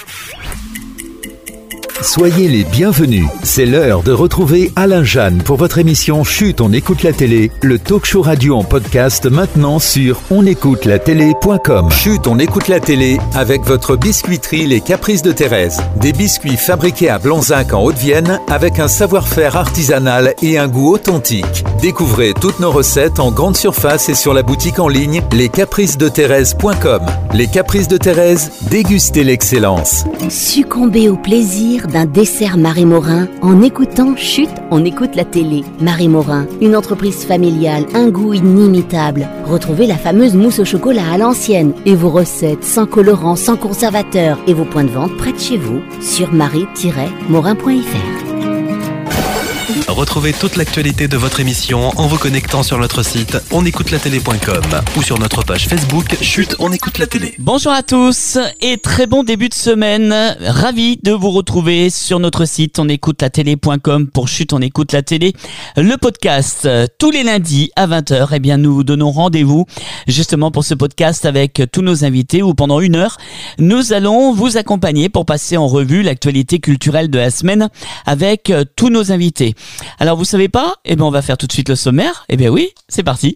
Soyez les bienvenus. C'est l'heure de retrouver Alain Jeanne pour votre émission Chut, on écoute la télé, le talk show radio en podcast maintenant sur onécoutelatélé.com. Chut, on écoute la télé avec votre biscuiterie Les Caprices de Thérèse. Des biscuits fabriqués à Blanzac en Haute-Vienne avec un savoir-faire artisanal et un goût authentique. Découvrez toutes nos recettes en grande surface et sur la boutique en ligne lescapricesdethérèse.com. Les Caprices de Thérèse, dégustez l'excellence. Succombez au plaisir d'un dessert Marie Morin en écoutant Chut, on écoute la télé. Marie Morin, une entreprise familiale, un goût inimitable. Retrouvez la fameuse mousse au chocolat à l'ancienne et vos recettes sans colorant, sans conservateur et vos points de vente près de chez vous sur marie-morin.fr. Retrouvez toute l'actualité de votre émission en vous connectant sur notre site onécoutelatélé.com ou sur notre page Facebook Chut, on écoute la télé. Bonjour à tous et très bon début de semaine. Ravi de vous retrouver sur notre site onécoutelatélé.com pour Chut, on écoute la télé. Le podcast tous les lundis à 20h. Eh bien, nous vous donnons rendez-vous justement pour ce podcast avec tous nos invités où pendant 1 heure, nous allons vous accompagner pour passer en revue l'actualité culturelle de la semaine avec tous nos invités. Alors vous savez pas ? Eh bien on va faire tout de suite le sommaire. Eh bien oui, c'est parti.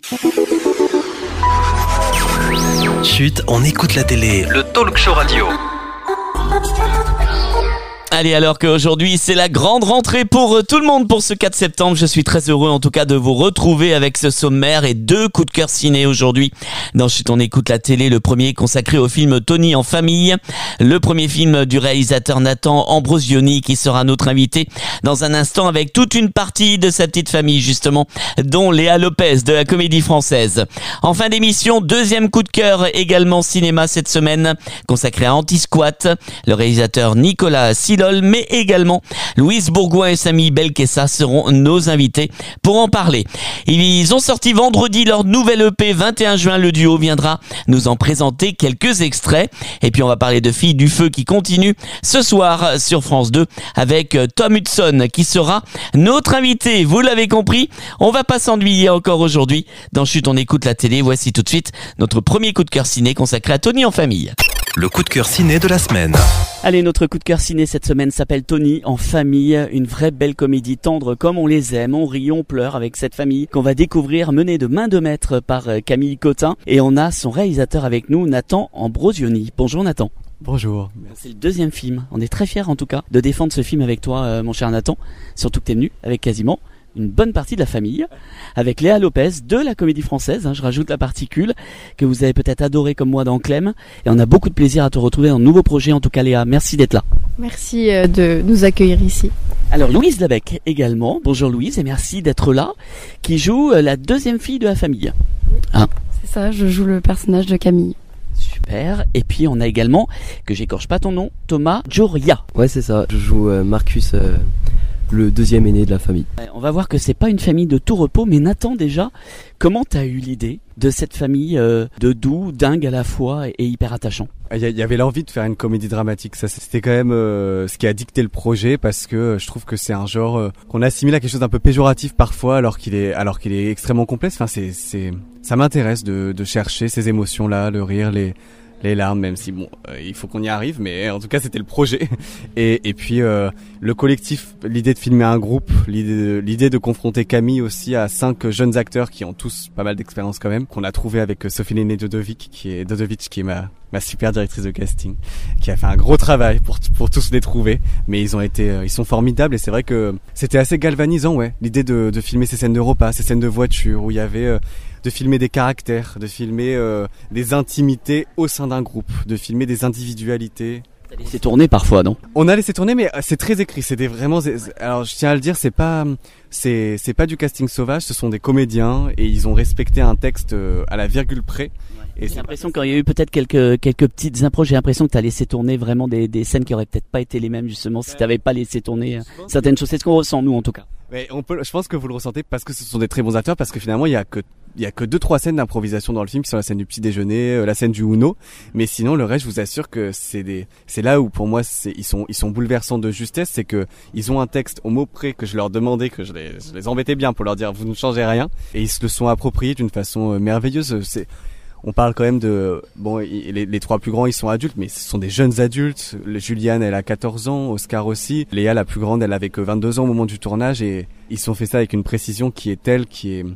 Chut, on écoute la télé, le talk show radio. Allez, alors qu'aujourd'hui c'est la grande rentrée pour tout le monde pour ce 4 septembre, je suis très heureux en tout cas de vous retrouver avec ce sommaire et 2 coups de cœur ciné aujourd'hui. Dans Chut, on écoute la télé, le premier consacré au film Tony en famille, le premier film du réalisateur Nathan Ambrosioni qui sera notre invité dans un instant avec toute une partie de sa petite famille justement, dont Léa Lopez de la Comédie Française. En fin d'émission, 2e coup de cœur également cinéma cette semaine, consacré à Anti-Squat, le réalisateur Nicolas Silol, mais également Louise Bourgoin et Samy Belkessa seront nos invités pour en parler. Ils ont sorti vendredi leur nouvelle EP 21 juin. Le duo viendra nous en présenter quelques extraits. Et puis on va parler de Filles du Feu qui continue ce soir sur France 2 avec Tom Hudson qui sera notre invité. Vous l'avez compris, on va pas s'ennuyer encore aujourd'hui. Dans Chut, on écoute la télé. Voici tout de suite notre premier coup de cœur ciné consacré à Tony en famille. Le coup de cœur ciné de la semaine. Allez, notre coup de cœur ciné cette semaine s'appelle Tony en famille, une vraie belle comédie tendre comme on les aime, on rit, on pleure avec cette famille qu'on va découvrir menée de main de maître par Camille Cotin et on a son réalisateur avec nous, Nathan Ambrosioni. Bonjour Nathan. Bonjour. C'est le 2e film, on est très fiers en tout cas de défendre ce film avec toi mon cher Nathan, surtout que t'es venu avec quasiment une bonne partie de la famille, avec Léa Lopez de la Comédie Française, je rajoute la particule, que vous avez peut-être adoré comme moi dans Clem, et on a beaucoup de plaisir à te retrouver dans de nouveaux projets, en tout cas Léa, merci d'être là. Merci de nous accueillir ici. Alors Louise Labec également, bonjour Louise, et merci d'être là, qui joue la 2e fille de la famille. Hein ? C'est ça, je joue le personnage de Camille. Super, et puis on a également, que j'écorche pas ton nom, Thomas Joria. Ouais, c'est ça, je joue Marcus, le 2e aîné de la famille. On va voir que c'est pas une famille de tout repos, mais Nathan déjà, comment t'as eu l'idée de cette famille de doux, dingue à la fois et hyper attachant? Il y avait l'envie de faire une comédie dramatique, ça c'était quand même ce qui a dicté le projet parce que je trouve que c'est un genre qu'on assimile à quelque chose d'un peu péjoratif parfois alors qu'il est extrêmement complexe. Enfin ça m'intéresse de chercher ces émotions là, le rire, les larmes, même si bon, il faut qu'on y arrive, mais en tout cas c'était le projet. Et puis le collectif, l'idée de filmer un groupe, l'idée de confronter Camille aussi à 5 jeunes acteurs qui ont tous pas mal d'expérience quand même, qu'on a trouvé avec Sophie Néné Dodovic qui est ma super directrice de casting, qui a fait un gros travail pour tous les trouver, mais ils sont formidables et c'est vrai que c'était assez galvanisant, ouais, l'idée de filmer ces scènes de repas, ces scènes de voiture où il y avait de filmer des caractères, de filmer des intimités au sein d'un groupe, de filmer des individualités. T'as laissé tourner parfois, non ? On a laissé tourner, mais c'est très écrit. Alors je tiens à le dire, c'est pas du casting sauvage. Ce sont des comédiens et ils ont respecté un texte à la virgule près. Et j'ai l'impression qu'il y a eu peut-être quelques petites impros. J'ai l'impression que t'as laissé tourner vraiment des scènes qui auraient peut-être pas été les mêmes justement si t'avais pas laissé tourner certaines choses. C'est ce qu'on ressent nous en tout cas. Mais je pense que vous le ressentez parce que ce sont des très bons acteurs, parce que finalement il y a que 2-3 scènes d'improvisation dans le film qui sont la scène du petit déjeuner, la scène du Uno, mais sinon le reste je vous assure que c'est là où pour moi ils sont bouleversants de justesse, c'est que ils ont un texte au mot près que je leur demandais, que je les embêtais bien pour leur dire vous ne changez rien, et ils se le sont appropriés d'une façon merveilleuse. on parle quand même de les 3 plus grands, ils sont adultes, mais ce sont des jeunes adultes. Juliane, elle a 14 ans, Oscar aussi. Léa, la plus grande, elle avait que 22 ans au moment du tournage, et ils ont fait ça avec une précision qui est telle,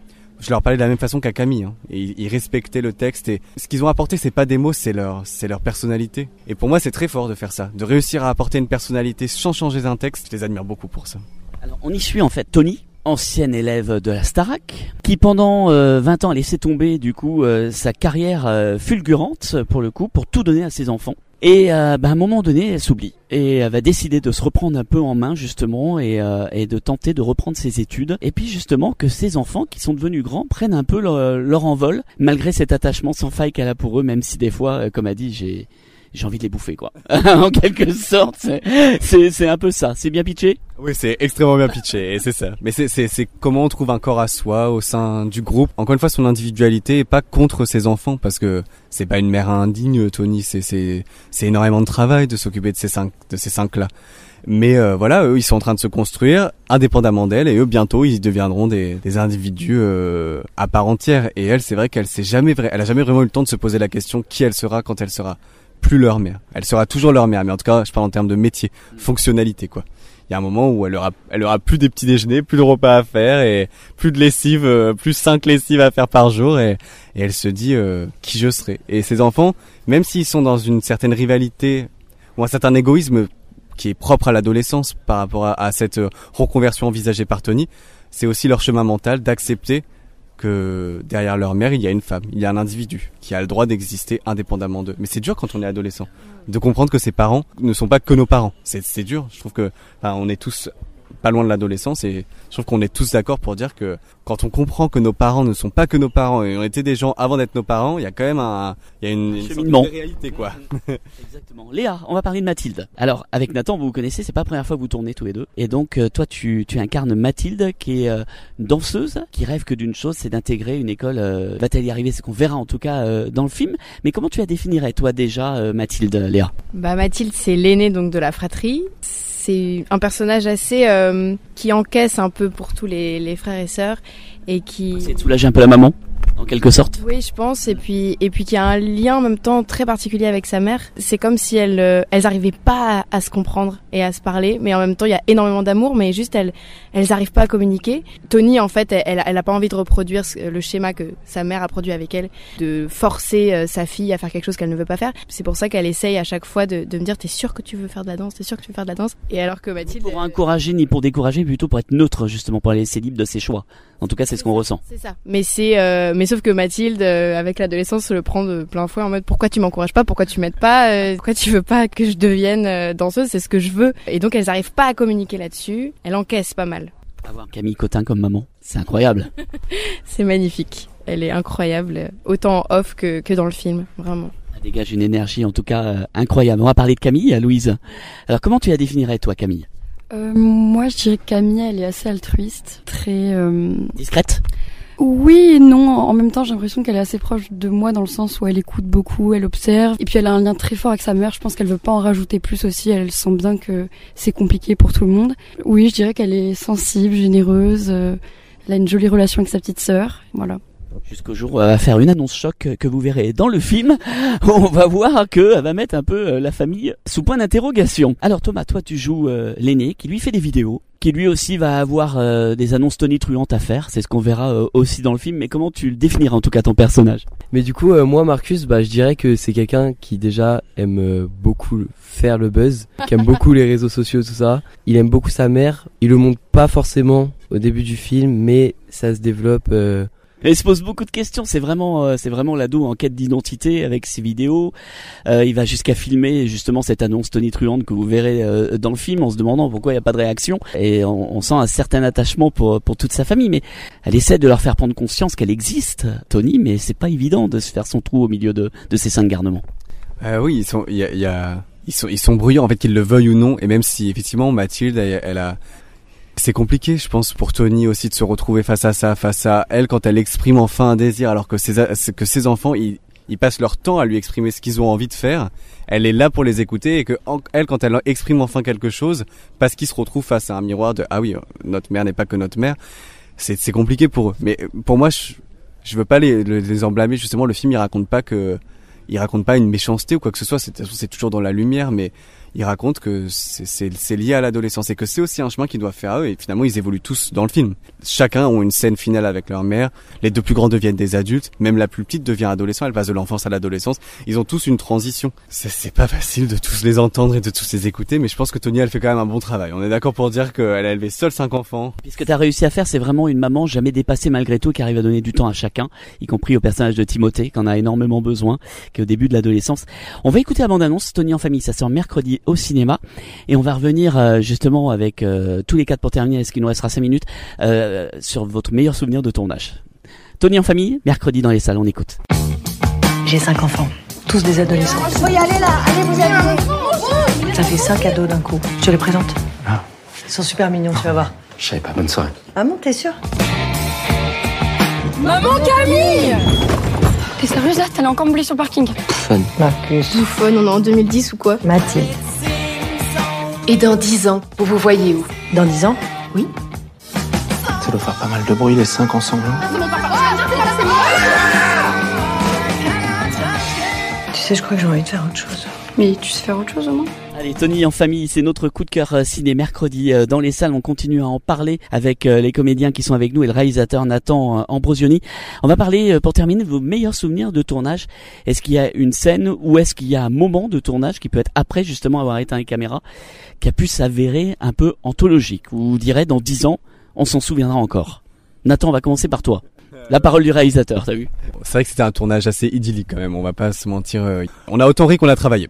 je leur parlais de la même façon qu'à Camille, hein. Et ils respectaient le texte, et ce qu'ils ont apporté, c'est pas des mots, c'est leur personnalité. Et pour moi, c'est très fort de faire ça, de réussir à apporter une personnalité sans changer un texte. Je les admire beaucoup pour ça. Alors, on y suit en fait Tony, ancienne élève de la Starac, qui pendant 20 ans a laissé tomber du coup sa carrière fulgurante pour le coup, pour tout donner à ses enfants. Et à un moment donné, elle s'oublie et elle va décider de se reprendre un peu en main justement et de tenter de reprendre ses études. Et puis justement que ses enfants qui sont devenus grands prennent un peu leur envol malgré cet attachement sans faille qu'elle a pour eux, même si des fois, comme a dit, j'ai envie de les bouffer quoi. En quelque sorte, c'est un peu ça. C'est bien pitché ? Oui, c'est extrêmement bien pitché, et c'est ça. Mais c'est comment on trouve un corps à soi au sein du groupe. Encore une fois, son individualité est pas contre ses enfants, parce que c'est pas une mère indigne, Tony. C'est énormément de travail de s'occuper de ces cinq-là. Mais voilà, eux, ils sont en train de se construire indépendamment d'elle, et eux, bientôt, ils deviendront des individus à part entière. Et elle, c'est vrai qu'elle a jamais vraiment eu le temps de se poser la question qui elle sera quand elle sera plus leur mère. Elle sera toujours leur mère, mais en tout cas, je parle en termes de métier, fonctionnalité, quoi. Il y a un moment où elle aura plus des petits déjeuners, plus de repas à faire, et plus de lessive, plus 5 lessives à faire par jour, et elle se dit qui je serai. Et ses enfants, même s'ils sont dans une certaine rivalité ou un certain égoïsme qui est propre à l'adolescence par rapport à cette reconversion envisagée par Tony, c'est aussi leur chemin mental d'accepter que derrière leur mère, il y a une femme, il y a un individu qui a le droit d'exister indépendamment d'eux. Mais c'est dur quand on est adolescent de comprendre que ses parents ne sont pas que nos parents. C'est dur. Je trouve que on est tous pas loin de l'adolescence, et je trouve qu'on est tous d'accord pour dire que quand on comprend que nos parents ne sont pas que nos parents et ont été des gens avant d'être nos parents, il y a quand même une cheminement, sorte de réalité, quoi. Exactement. Léa, on va parler de Mathilde. Alors, avec Nathan, vous connaissez, c'est pas la première fois que vous tournez tous les deux. Et donc, toi, tu incarnes Mathilde, qui est une danseuse, qui rêve que d'une chose, c'est d'intégrer une école. Va-t-elle y arriver? C'est qu'on verra en tout cas dans le film. Mais comment tu la définirais, toi, déjà, Mathilde, Léa? Mathilde, c'est l'aînée donc de la fratrie. C'est un personnage assez qui encaisse un peu pour tous les frères et sœurs, et qui c'est de soulager un peu la maman, en quelque sorte. Oui, je pense, et puis qui a un lien en même temps très particulier avec sa mère. C'est comme si elles arrivaient pas à se comprendre et à se parler, mais en même temps il y a énormément d'amour, mais juste elles arrivent pas à communiquer. Tony, en fait, elle a pas envie de reproduire le schéma que sa mère a produit avec elle, de forcer sa fille à faire quelque chose qu'elle ne veut pas faire. C'est pour ça qu'elle essaye à chaque fois de me dire t'es sûr que tu veux faire de la danse, t'es sûr que tu veux faire de la danse. Et alors que Mathilde, pour encourager ni pour décourager, plutôt pour être neutre, justement, pour la laisser libre de ses choix. En tout cas, c'est ce qu'on ressent. C'est ça. Mais sauf que Mathilde, avec l'adolescence, se le prend de plein fouet en mode pourquoi tu m'encourages pas, pourquoi tu m'aides pas, pourquoi tu veux pas que je devienne danseuse, c'est ce que je veux. Et donc elles arrivent pas à communiquer là-dessus. Elle encaisse pas mal. Avoir Camille Cotin comme maman, c'est incroyable. C'est magnifique. Elle est incroyable, autant en off que dans le film, vraiment. Elle dégage une énergie en tout cas incroyable. On va parler de Camille, Louise. Alors comment tu la définirais toi, Camille? Moi je dirais que Camille, elle est assez altruiste, très discrète. Oui et non, en même temps j'ai l'impression qu'elle est assez proche de moi dans le sens où elle écoute beaucoup, elle observe, et puis elle a un lien très fort avec sa mère. Je pense qu'elle veut pas en rajouter plus aussi, elle sent bien que c'est compliqué pour tout le monde. Oui, je dirais qu'elle est sensible, généreuse, elle a une jolie relation avec sa petite sœur, voilà. Jusqu'au jour où elle va faire une annonce choc que vous verrez dans le film. On va voir qu'elle va mettre un peu la famille sous point d'interrogation. Alors Thomas, toi tu joues l'aîné qui lui fait des vidéos, qui lui aussi va avoir des annonces tonitruantes à faire. C'est ce qu'on verra aussi dans le film. Mais comment tu le définiras en tout cas ton personnage? Mais du coup, moi Marcus, je dirais que c'est quelqu'un qui déjà aime beaucoup faire le buzz, qui aime beaucoup les réseaux sociaux, tout ça. Il aime beaucoup sa mère. Il le montre pas forcément au début du film, mais ça se développe. Et il se pose beaucoup de questions. C'est vraiment l'ado en quête d'identité avec ses vidéos. Il va jusqu'à filmer justement cette annonce tonitruante que vous verrez dans le film, en se demandant pourquoi il n'y a pas de réaction. Et on sent un certain attachement pour toute sa famille. Mais elle essaie de leur faire prendre conscience qu'elle existe, Tony. Mais c'est pas évident de se faire son trou au milieu de ces 5 garnements. Oui, ils sont bruyants, en fait, qu'ils le veuillent ou non. Et même si effectivement Mathilde, elle a c'est compliqué, je pense, pour Tony aussi de se retrouver face à elle, quand elle exprime enfin un désir, alors que ses enfants, ils passent leur temps à lui exprimer ce qu'ils ont envie de faire. Elle est là pour les écouter, et elle, quand elle exprime enfin quelque chose, parce qu'ils se retrouvent face à un miroir de ah oui, notre mère n'est pas que notre mère, c'est compliqué pour eux. Mais pour moi, je veux pas les en blâmer. Justement, le film il raconte pas une méchanceté ou quoi que ce soit. C'est toujours dans la lumière, mais il raconte que c'est lié à l'adolescence et que c'est aussi un chemin qu'ils doivent faire eux, et finalement ils évoluent tous dans le film. Chacun ont une scène finale avec leur mère, les deux plus grands deviennent des adultes, même la plus petite devient adolescent, elle passe de l'enfance à l'adolescence. Ils ont tous une transition. C'est pas facile de tous les entendre et de tous les écouter, mais je pense que Tony elle fait quand même un bon travail. On est d'accord pour dire qu'elle a élevé seule 5 enfants. Puis ce que tu as réussi à faire, c'est vraiment une maman jamais dépassée malgré tout, qui arrive à donner du temps à chacun, y compris au personnage de Timothée, qui en a énormément besoin, qui est au début de l'adolescence. On va écouter la bande-annonce, Tony en famille, ça sort mercredi au cinéma. Et on va revenir justement avec tous les 4 pour terminer, est-ce qu'il nous restera 5 minutes, sur votre meilleur souvenir de tournage. Tony en famille, mercredi dans les salles, on écoute. J'ai 5 enfants, tous des adolescents. Il faut y aller là, allez vous allez. Ça fait 5 cadeaux d'un coup. Je te les présente. Ah. Ils sont super mignons, tu vas voir. Je savais pas, bonne soirée. Ah bon, t'es sûr? Maman Camille! T'es sérieuse là? T'allais encore me blesser sur le parking? Fun. Marcus. Bouffonne, on est en 2010 ou quoi? Mathilde. Et dans 10 ans, vous vous voyez où? Dans 10 ans? Oui. Ça doit faire pas mal de bruit les 5 ensemble. Tu sais, je crois que j'ai envie de faire autre chose. Mais tu sais faire autre chose au moins? Allez, Tony en famille, c'est notre coup de cœur ciné mercredi dans les salles. On continue à en parler avec les comédiens qui sont avec nous et le réalisateur Nathan Ambrosioni. On va parler, pour terminer, de vos meilleurs souvenirs de tournage. Est-ce qu'il y a une scène ou est-ce qu'il y a un moment de tournage qui peut être après justement avoir éteint les caméras, qui a pu s'avérer un peu anthologique, ou vous direz dans 10 ans, on s'en souviendra encore? Nathan, on va commencer par toi. La parole du réalisateur, t'as vu? C'est vrai que c'était un tournage assez idyllique quand même, on va pas se mentir. On a autant ri qu'on a travaillé.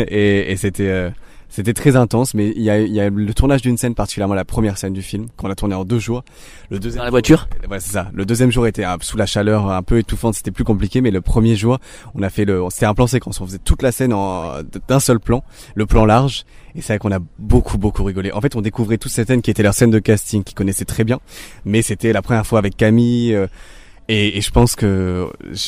et c'était très intense, mais il y a le tournage d'une scène, particulièrement la première scène du film, qu'on a tourné en 2 jours. Le deuxième dans la voiture? Ouais, c'est ça. Le deuxième jour était sous la chaleur, un peu étouffante, c'était plus compliqué, mais le premier jour, on a fait c'était un plan séquence, on faisait toute la scène d'un seul plan, le plan large. Et c'est vrai qu'on a beaucoup rigolé. En fait, on découvrait toute cette scène qui était leur scène de casting, qu'ils connaissaient très bien, mais c'était la première fois avec Camille. Et je pense que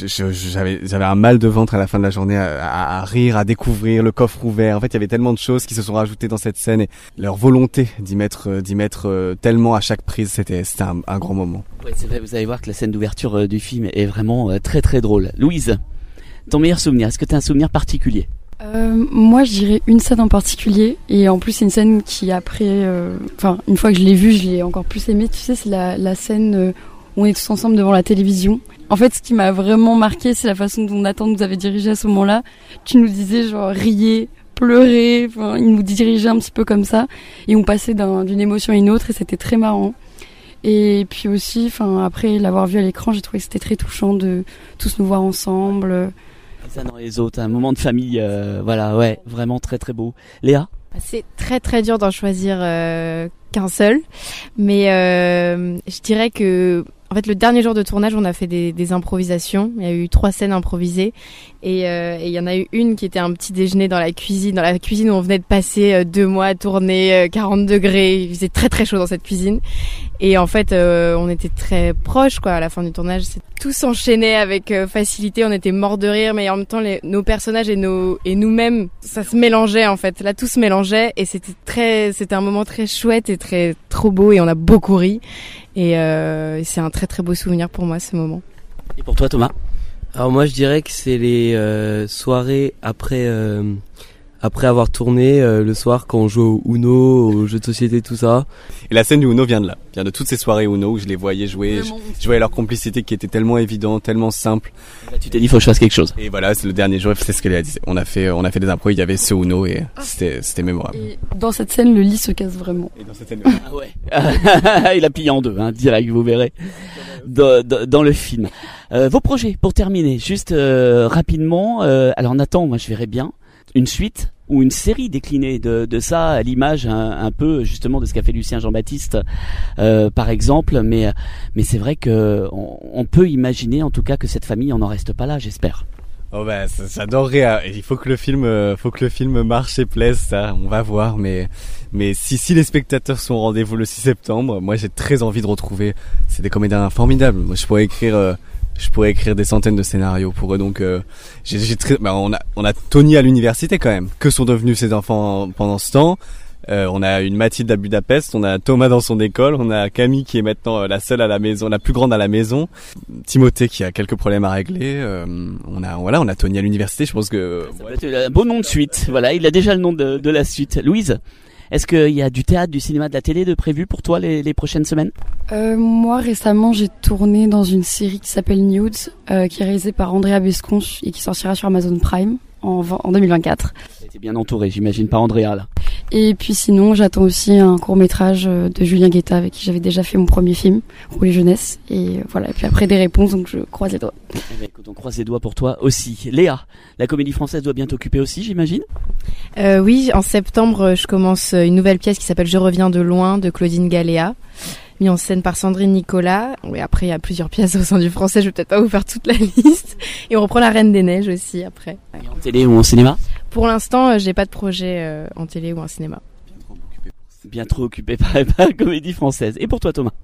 j'avais un mal de ventre à la fin de la journée à rire, à découvrir le coffre ouvert. En fait, il y avait tellement de choses qui se sont rajoutées dans cette scène et leur volonté d'y mettre tellement à chaque prise, c'était un grand moment. Ouais, c'est vrai, vous allez voir que la scène d'ouverture du film est vraiment très drôle. Louise, ton meilleur souvenir, est-ce que tu as un souvenir particulier? Moi je dirais une scène en particulier, et en plus c'est une scène qui après, une fois que je l'ai vue, je l'ai encore plus aimée. Tu sais, c'est la scène où on est tous ensemble devant la télévision. En fait, ce qui m'a vraiment marqué, c'est la façon dont Nathan nous avait dirigé à ce moment-là. Tu nous disais genre riez, pleurez, il nous dirigeait un petit peu comme ça, et on passait d'une émotion à une autre, et c'était très marrant. Et puis aussi, après l'avoir vu à l'écran, j'ai trouvé que c'était très touchant de tous nous voir ensemble. Les uns dans les autres, un moment de famille, voilà, ouais, vraiment très beau. Léa? C'est très dur d'en choisir qu'un seul, mais je dirais que en fait le dernier jour de tournage, on a fait des improvisations. Il y a eu 3 scènes improvisées et il y en a eu une qui était un petit déjeuner dans la cuisine où on venait de passer 2 mois à tourner, 40 degrés, il faisait très chaud dans cette cuisine. Et en fait, on était très proches, quoi, à la fin du tournage. Tout s'enchaînait avec facilité. On était morts de rire, mais en même temps, nos personnages et nous-mêmes, ça se mélangeait, en fait. Là, tout se mélangeait, et c'était un moment très chouette et trop beau, et on a beaucoup ri. Et c'est un très beau souvenir pour moi, ce moment. Et pour toi, Thomas? Alors moi, je dirais que c'est les soirées après avoir tourné, le soir quand on joue au Uno, aux jeux de société, tout ça. Et la scène du Uno vient de là, vient de toutes ces soirées Uno où je les voyais jouer, je voyais leur complicité qui était tellement évidente, tellement simple. Là, tu t'es dit, faut que je fasse quelque chose. Et voilà, c'est le dernier jour, c'est ce qu'elle a dit. On a fait des impros, il y avait ce Uno et c'était mémorable. Et dans cette scène, le lit se casse vraiment. Et dans cette scène, ah ouais. Il a plié en 2, direct, vous verrez, dans le film. Vos projets, pour terminer, juste rapidement. Alors Nathan, moi je verrais bien une suite ou une série déclinée de ça, à l'image un peu justement de ce qu'a fait Lucien Jean-Baptiste par exemple, mais c'est vrai que on peut imaginer en tout cas que cette famille n'en reste pas là, j'espère. Oh bah j'adorerais. Il faut que le film marche et plaise, ça. On va voir, mais si les spectateurs sont au rendez-vous le 6 septembre, moi j'ai très envie de retrouver. C'est des comédiens formidables. Moi je pourrais écrire des centaines de scénarios pour eux. Donc on a Tony à l'université quand même. Que sont devenus ses enfants pendant ce temps? On a une Mathilde à Budapest, on a Thomas dans son école, on a Camille qui est maintenant la seule à la maison, la plus grande à la maison, Timothée qui a quelques problèmes à régler, on a Tony à l'université, je pense que... Ça peut être un beau nom de suite, voilà, il a déjà le nom de la suite. Louise, est-ce qu'il y a du théâtre, du cinéma, de la télé de prévu pour toi les prochaines semaines? Moi, récemment, j'ai tourné dans une série qui s'appelle Nudes, qui est réalisée par Andrea Besconche et qui sortira sur Amazon Prime en 2024. T'es bien entouré, j'imagine, par Andrea là. Et puis sinon, j'attends aussi un court-métrage de Julien Guetta avec qui j'avais déjà fait mon premier film, Rouler Jeunesse. Et voilà, et puis après des réponses, donc je croise les doigts. Eh bien, écoute, on croise les doigts pour toi aussi. Léa, la Comédie Française doit bien t'occuper aussi, j'imagine? Oui, en septembre, je commence une nouvelle pièce qui s'appelle Je reviens de loin de Claudine Galéa, mis en scène par Sandrine Nicolas. Oui, après, il y a plusieurs pièces au sein du français, je vais peut-être pas vous faire toute la liste. Et on reprend La Reine des Neiges aussi après. Et en télé ou en cinéma? Pour l'instant, j'ai pas de projet en télé ou en cinéma. Bien trop occupé par la Comédie Française. Et pour toi, Thomas?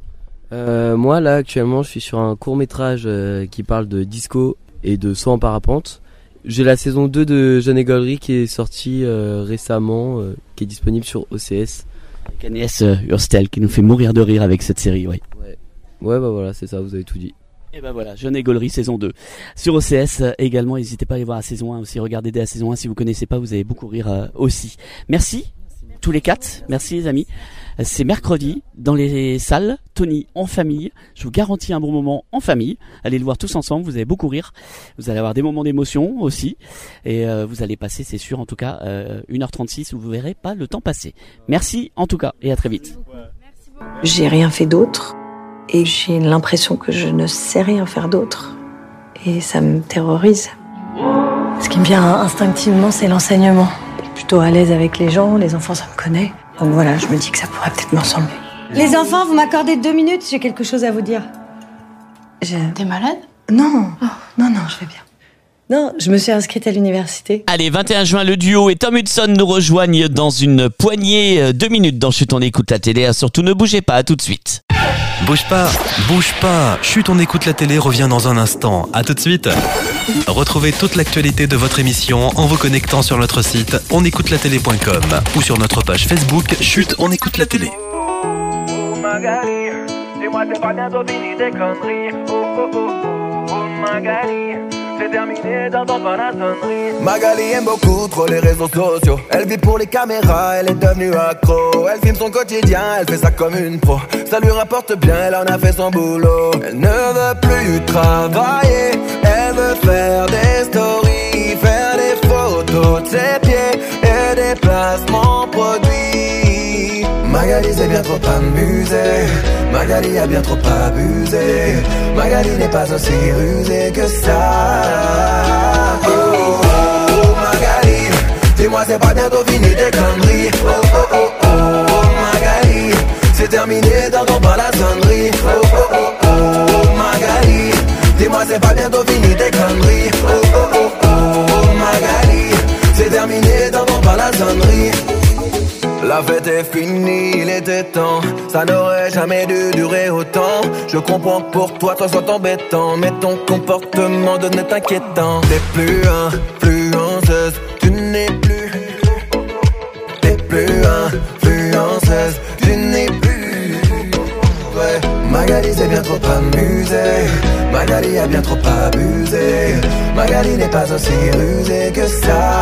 Moi là actuellement je suis sur un court-métrage qui parle de disco et de saut en parapente. J'ai la saison 2 de Jeanne et Gollery qui est sortie récemment, qui est disponible sur OCS. Avec Agnès Hurstel qui nous fait mourir de rire avec cette série, oui. Ouais bah voilà, c'est ça, vous avez tout dit. Et ben voilà, Jeanne et Gollery saison 2 sur OCS également. N'hésitez pas à aller voir la saison 1 aussi, regardez dès la saison 1 si vous connaissez pas, vous allez beaucoup rire aussi. Merci tous les 4, merci les amis. C'est mercredi dans les salles, Tony en famille. Je vous garantis un bon moment en famille. Allez le voir tous ensemble, vous allez beaucoup rire. Vous allez avoir des moments d'émotion aussi. Et vous allez passer, c'est sûr, en tout cas, 1h36 où vous verrez pas le temps passer. Merci en tout cas et à très vite. J'ai rien fait d'autre et j'ai l'impression que je ne sais rien faire d'autre. Et ça me terrorise. Ce qui me vient instinctivement, c'est l'enseignement. Je suis plutôt à l'aise avec les gens, les enfants, ça me connaît. Donc voilà, je me dis que ça pourrait peut-être me ressembler. Les enfants, vous m'accordez 2 minutes, j'ai quelque chose à vous dire. T'es malade? Non, non, je vais bien. Non, je me suis inscrite à l'université. Allez, 21 juin, le duo et Tom Hudson nous rejoignent dans une poignée 2 minutes dans Chut, on écoute la télé. Surtout ne bougez pas, à tout de suite. Bouge pas. Chut, on écoute la télé revient dans un instant. À tout de suite. Retrouvez toute l'actualité de votre émission en vous connectant sur notre site onécoutelatélé.com ou sur notre page Facebook Chut, on écoute la télé. Magali, dis-moi t'es pas bientôt fini tes conneries. Magali, c'est terminé dans ton sonnerie. Magali aime beaucoup trop les réseaux sociaux. Elle vit pour les caméras, elle est devenue accro. Elle filme son quotidien, elle fait ça comme une pro. Ça lui rapporte bien, elle en a fait son boulot. Elle ne veut plus travailler, elle veut faire des stories, faire des photos de ses pieds et des placements produits. Magali s'est bien trop amusée, Magali a bien trop abusé. Magali n'est pas aussi rusée que ça. Oh, Magali, dis-moi c'est pas bientôt fini tes conneries. Oh, Magali, c'est terminé dans ton la sonnerie. Oh, Magali, dis-moi c'est pas bientôt fini tes conneries. Oh, Magali, c'est terminé dans ton la sonnerie. La fête est finie, il était temps. Ça n'aurait jamais dû durer autant. Je comprends que pour toi, soit embêtant. Mais ton comportement devenait inquiétant. T'es plus influenceuse, tu n'es plus. T'es plus influenceuse, tu n'es plus. Ouais. Magali s'est bien trop amusée, Magali a bien trop abusé. Magali n'est pas aussi rusée que ça.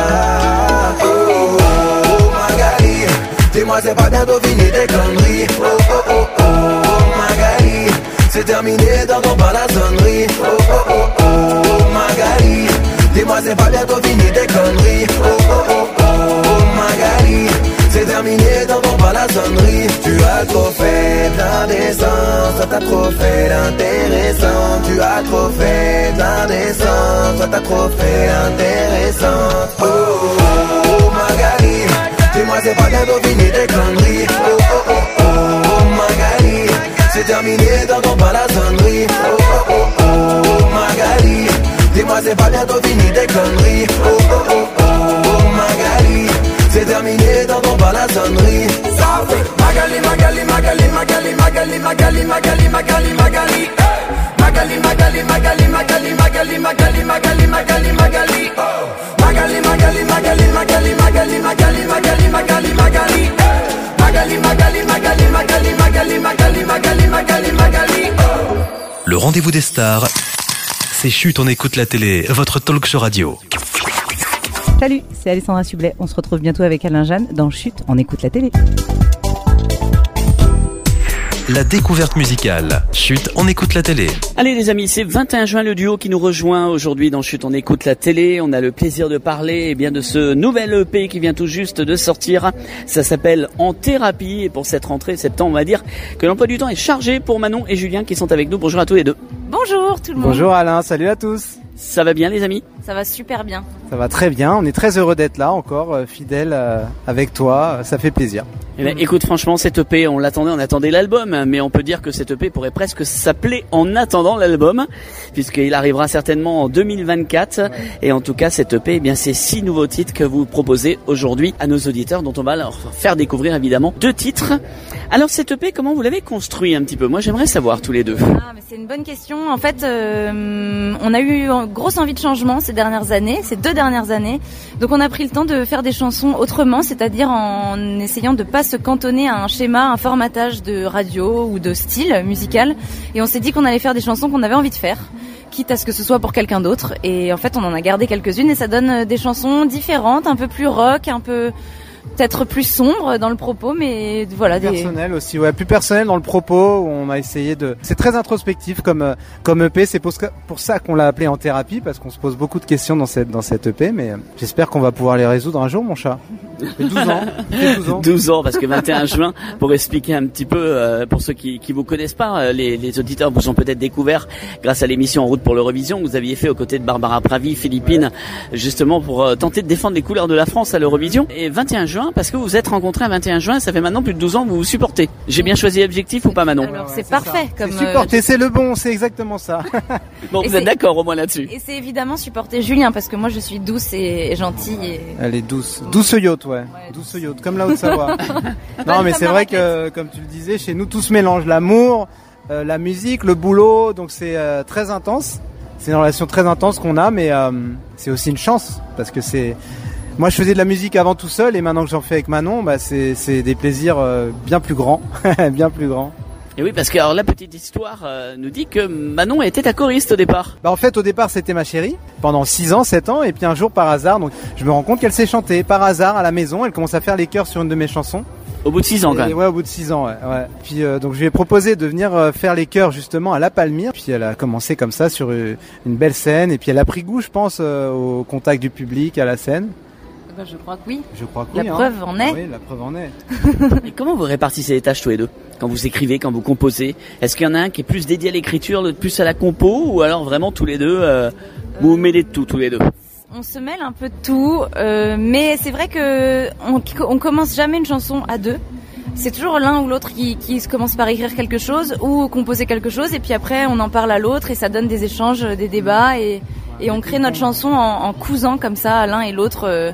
Dis-moi c'est pas bientôt fini tes conneries. Oh, Magali, c'est terminé dans ton la sonnerie. Oh, Magali, dis-moi c'est pas bientôt fini tes conneries. Oh, Magali, c'est terminé dans ton la sonnerie. Tu as trop fait d'indécence, toi t'as trop fait d'intéressant. Tu as trop fait d'indécence, toi t'as trop fait d'intéressant. Oh, Magali, dis-moi c'est pas bientôt fini tes conneries. Oh, Magali, c'est terminé dans ton la sonnerie. Oh, Magali, dis-moi c'est pas bientôt fini tes conneries. Oh, Magali, c'est terminé dans ton la sonnerie. Magali, Magali, Magali, Magali, Magali, Magali, Magali, Magali, Magali. Magali, Magali, Magali, Magali, Magali, Magali, Magali, Magali, Magali. Magali, Magali, Magali, Magali, Magali, Magali, Magali, Magali, Magali. Le rendez-vous des stars, c'est Chut, on écoute la télé, votre talk show radio. Salut, c'est Alessandra Sublet. On se retrouve bientôt avec Alain Jeanne dans Chut, on écoute la télé. La découverte musicale. Chut, on écoute la télé. Allez les amis, c'est 21 juin, le duo qui nous rejoint aujourd'hui dans Chut, on écoute la télé. On a le plaisir de parler de ce nouvel EP qui vient tout juste de sortir. Ça s'appelle En thérapie et pour cette rentrée septembre, on va dire que l'emploi du temps est chargé pour Manon et Julien qui sont avec nous. Bonjour à tous les deux. Bonjour tout le monde. Bonjour Alain, salut à tous. Ça va bien les amis ? Ça va super bien. Ça va très bien, on est très heureux d'être là encore, fidèles avec toi, ça fait plaisir. Eh ben, écoute, franchement, cette EP, on attendait l'album, mais on peut dire que cette EP pourrait presque s'appeler En attendant l'album, puisqu'il arrivera certainement en 2024. Ouais. Et en tout cas, cette EP, c'est 6 nouveaux titres que vous proposez aujourd'hui à nos auditeurs, dont on va leur faire découvrir évidemment 2 titres. Alors cette EP, comment vous l'avez construit un petit peu ? Moi, j'aimerais savoir tous les deux. Mais c'est une bonne question. En fait, on a eu une grosse envie de changement ces 2 dernières années. Donc on a pris le temps de faire des chansons autrement, c'est-à-dire en essayant de pas se cantonner à un schéma, un formatage de radio ou de style musical. Et on s'est dit qu'on allait faire des chansons qu'on avait envie de faire, quitte à ce que ce soit pour quelqu'un d'autre. Et en fait, on en a gardé quelques-unes et ça donne des chansons différentes, un peu plus rock, un peu peut-être plus sombre dans le propos, mais voilà. Personnel aussi, ouais, plus personnel dans le propos, où on a essayé de... C'est très introspectif comme EP, c'est pour ça qu'on l'a appelé En thérapie, parce qu'on se pose beaucoup de questions dans cette EP, mais j'espère qu'on va pouvoir les résoudre un jour, mon chat. 12 ans. 12 ans, parce que 21 juin, pour expliquer un petit peu, pour ceux qui vous connaissent pas, les auditeurs vous ont peut-être découvert grâce à l'émission En route pour l'Eurovision que vous aviez fait aux côtés de Barbara Pravi, Philippine, justement pour tenter de défendre les couleurs de la France à l'Eurovision. Et 21 juin, parce que vous vous êtes rencontrés à 21 juin, ça fait maintenant plus de 12 ans que vous vous supportez. J'ai bien choisi l'objectif ou pas, Manon ? Alors c'est parfait. Comme supporter, c'est le bon, c'est exactement ça. Bon, vous êtes d'accord au moins là-dessus. Et c'est évidemment supporter Julien, parce que moi je suis douce et gentille. Elle est douce. Douce yacht, ouais. Douce yacht, comme la Haute-Savoie. Non, mais c'est vrai que, comme tu le disais, chez nous tout se mélange. L'amour, la musique, le boulot, donc c'est très intense. C'est une relation très intense qu'on a, mais c'est aussi une chance, parce que c'est... Moi, je faisais de la musique avant tout seul, et maintenant que j'en fais avec Manon, c'est des plaisirs bien plus grands, bien plus grands. Et oui, parce que alors, la petite histoire nous dit que Manon était ta choriste au départ. En fait, au départ, c'était ma chérie, pendant 6 ans, 7 ans, et puis un jour, par hasard, donc je me rends compte qu'elle sait chanter, par hasard, à la maison, elle commence à faire les chœurs sur une de mes chansons. Au bout de 6 ans, quand même. Ouais, au bout de 6 ans, ouais. Puis donc je lui ai proposé de venir faire les chœurs justement à la Palmyre. Puis elle a commencé comme ça sur une belle scène, et puis elle a pris goût, je pense, au contact du public, à la scène. Je crois que oui. La preuve en est. Oui, la preuve en est. Et comment vous répartissez les tâches tous les deux ? Quand vous écrivez, quand vous composez ? Est-ce qu'il y en a un qui est plus dédié à l'écriture, l'autre plus à la compo, ou alors vraiment tous les deux, vous vous mêlez de tout, tous les deux ? On se mêle un peu de tout, mais c'est vrai que on commence jamais une chanson à deux. C'est toujours l'un ou l'autre qui se commence par écrire quelque chose ou composer quelque chose, et puis après on en parle à l'autre et ça donne des échanges, des débats, et on crée notre chanson en cousant comme ça l'un et l'autre.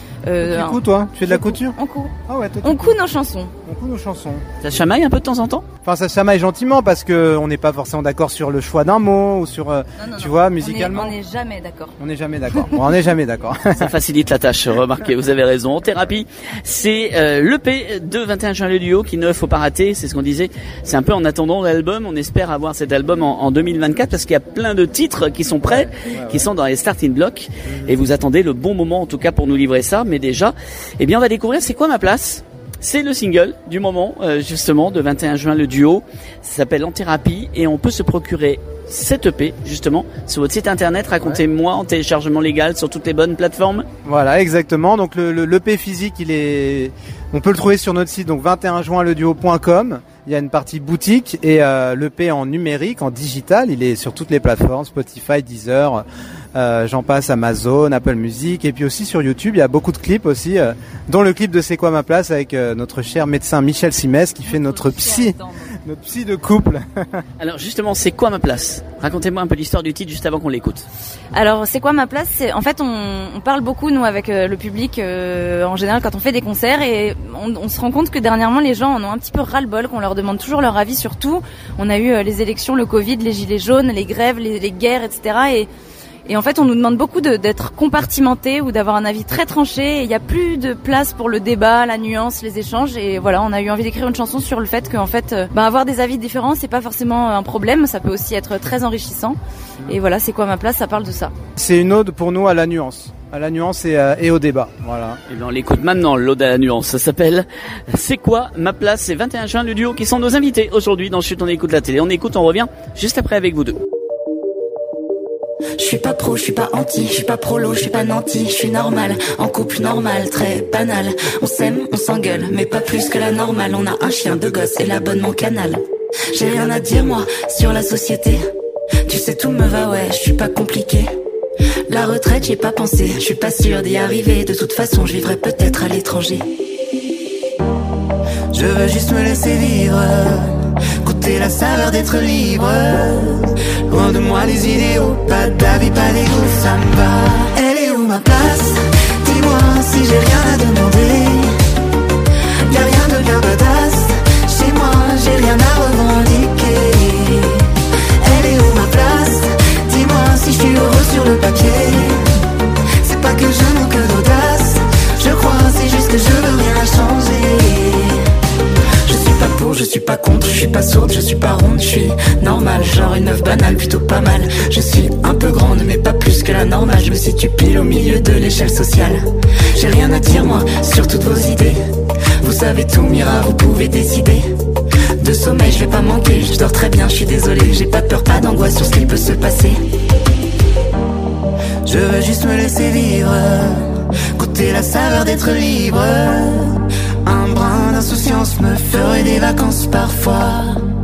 Tu couds, toi ? Tu fais de la couture ? On coud. Ah ouais, toi, on coud nos chansons. On coud nos chansons. Ça se chamaille un peu de temps en temps ? Enfin, ça se chamaille gentiment, parce que on n'est pas forcément d'accord sur le choix d'un mot ou sur, vois, musicalement. On n'est jamais d'accord. On n'est jamais d'accord. Bon, on n'est jamais d'accord. Ça facilite la tâche, remarquez, vous avez raison. En thérapie, c'est l'EP de 21 juin le duo qui ne faut pas rater, c'est ce qu'on disait. C'est un peu en attendant l'album, on espère avoir cet album en 2024, parce qu'il y a plein de titres qui sont prêts, qui sont dans les starting blocks, et vous attendez le bon moment en tout cas pour nous livrer ça. Mais déjà, on va découvrir C'est quoi ma place ? C'est le single du moment, justement, de 21 juin, le duo. Ça s'appelle En thérapie, et on peut se procurer cette EP, justement, sur votre site internet. Racontez-moi, en téléchargement légal sur toutes les bonnes plateformes. Voilà, exactement. Donc l'EP physique, on peut le trouver sur notre site, donc 21juinleduo.com. Il y a une partie boutique, et l'EP en numérique, en digital, il est sur toutes les plateformes, Spotify, Deezer, j'en passe, Amazon, Apple Music, et puis aussi sur YouTube, il y a beaucoup de clips aussi, dont le clip de C'est quoi ma place avec notre cher médecin Michel Simès qui fait notre psy de couple. Alors justement, C'est quoi ma place ? Racontez-moi un peu l'histoire du titre juste avant qu'on l'écoute. Alors, C'est quoi ma place ? En fait, on parle beaucoup, nous, avec le public, en général, quand on fait des concerts, et on se rend compte que dernièrement, les gens en ont un petit peu ras-le-bol, qu'on leur demande toujours leur avis sur tout. On a eu les élections, le Covid, les gilets jaunes, les grèves, les guerres, etc. Et en fait, on nous demande beaucoup d'être compartimenté ou d'avoir un avis très tranché. Il n'y a plus de place pour le débat, la nuance, les échanges. Et voilà, on a eu envie d'écrire une chanson sur le fait qu'en fait, avoir des avis différents, c'est pas forcément un problème. Ça peut aussi être très enrichissant. Et voilà, c'est quoi ma place ? Ça parle de ça. C'est une ode pour nous à la nuance. À la nuance et au débat. Voilà. Et bien on l'écoute maintenant, l'ode à la nuance. Ça s'appelle C'est quoi ma place ? C'est 21 juin, le duo qui sont nos invités aujourd'hui dans Chut, on écoute la télé. On écoute, on revient juste après avec vous deux. Je suis pas pro, je suis pas anti, je suis pas prolo, je suis pas nanti, je suis normal, en couple normal, très banal. On s'aime, on s'engueule, mais pas plus que la normale. On a un chien, 2 gosses et l'abonnement Canal. J'ai rien à dire moi sur la société. Tu sais tout me va, ouais, je suis pas compliqué. La retraite, j'y ai pas pensé, je suis pas sûre d'y arriver. De toute façon, je vivrai peut-être à l'étranger. Je veux juste me laisser vivre, goûter la saveur d'être libre. Loin de moi les idéaux, pas d'avis, pas d'ego, ça me va. Elle est où ma place ? Dis-moi si j'ai rien à demander. Y'a rien de bien badass, chez moi j'ai rien à revendiquer. Elle est où ma place ? Dis-moi si je suis heureux sur le papier. C'est pas que je manque d'audace, je crois c'est juste que je veux rien changer. Je suis pas pour, je suis pas contre, je suis pas sourde, je suis pas ronde, je suis normale, genre une œuf banale, plutôt pas mal. Je suis un peu grande, mais pas plus que la normale. Je me situe pile au milieu de l'échelle sociale. J'ai rien à dire moi, sur toutes vos idées. Vous savez tout, Mira, vous pouvez décider. De sommeil, je vais pas manquer, je dors très bien, je suis désolée. J'ai pas de peur, pas d'angoisse sur ce qui peut se passer. Je veux juste me laisser vivre, goûter la saveur d'être libre. Un brin d'insouciance me ferait des vacances parfois.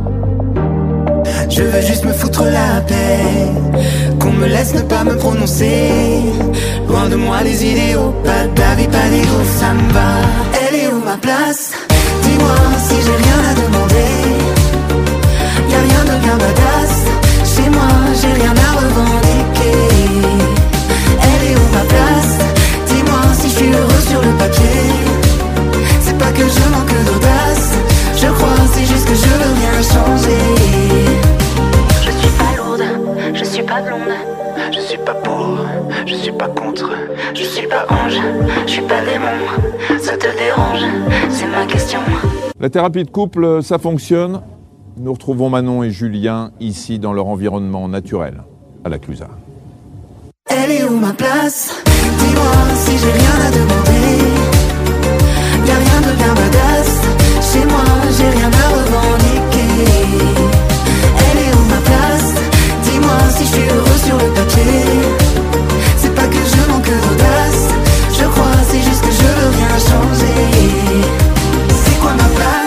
Je veux juste me foutre la paix, qu'on me laisse ne pas me prononcer. Loin de moi les idéaux, pas d'avis, pas d'ego, ça me va. Elle est où ma place ? Dis-moi si j'ai rien à demander. Y'a rien de bien badass, chez moi j'ai rien à revendiquer. Elle est où ma place ? Dis-moi si je suis heureux sur le papier. C'est pas que je manque d'audace, je crois c'est juste que je veux rien changer. Je suis pas lourde, je suis pas blonde, je suis pas pour, je suis pas contre, je suis pas ange, je suis pas démon. Ça te dérange, c'est ma question. La thérapie de couple, ça fonctionne. Nous retrouvons Manon et Julien ici dans leur environnement naturel, à la Clusa. Elle est où ma place ? Dis-moi si j'ai rien à demander. Y'a rien de bien badass, chez moi j'ai rien à revendiquer. Elle est où ma place ? Dis-moi si je suis heureux sur le papier. C'est pas que je manque d'audace, je crois c'est juste que je veux rien changer. C'est quoi ma place ?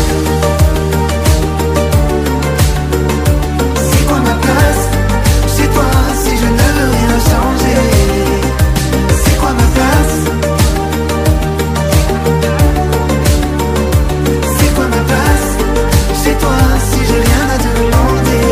C'est quoi ma place ? Chez toi si je ne veux rien changer. C'est quoi ma place ? C'est quoi ma place ? Chez toi si j'ai rien à demander.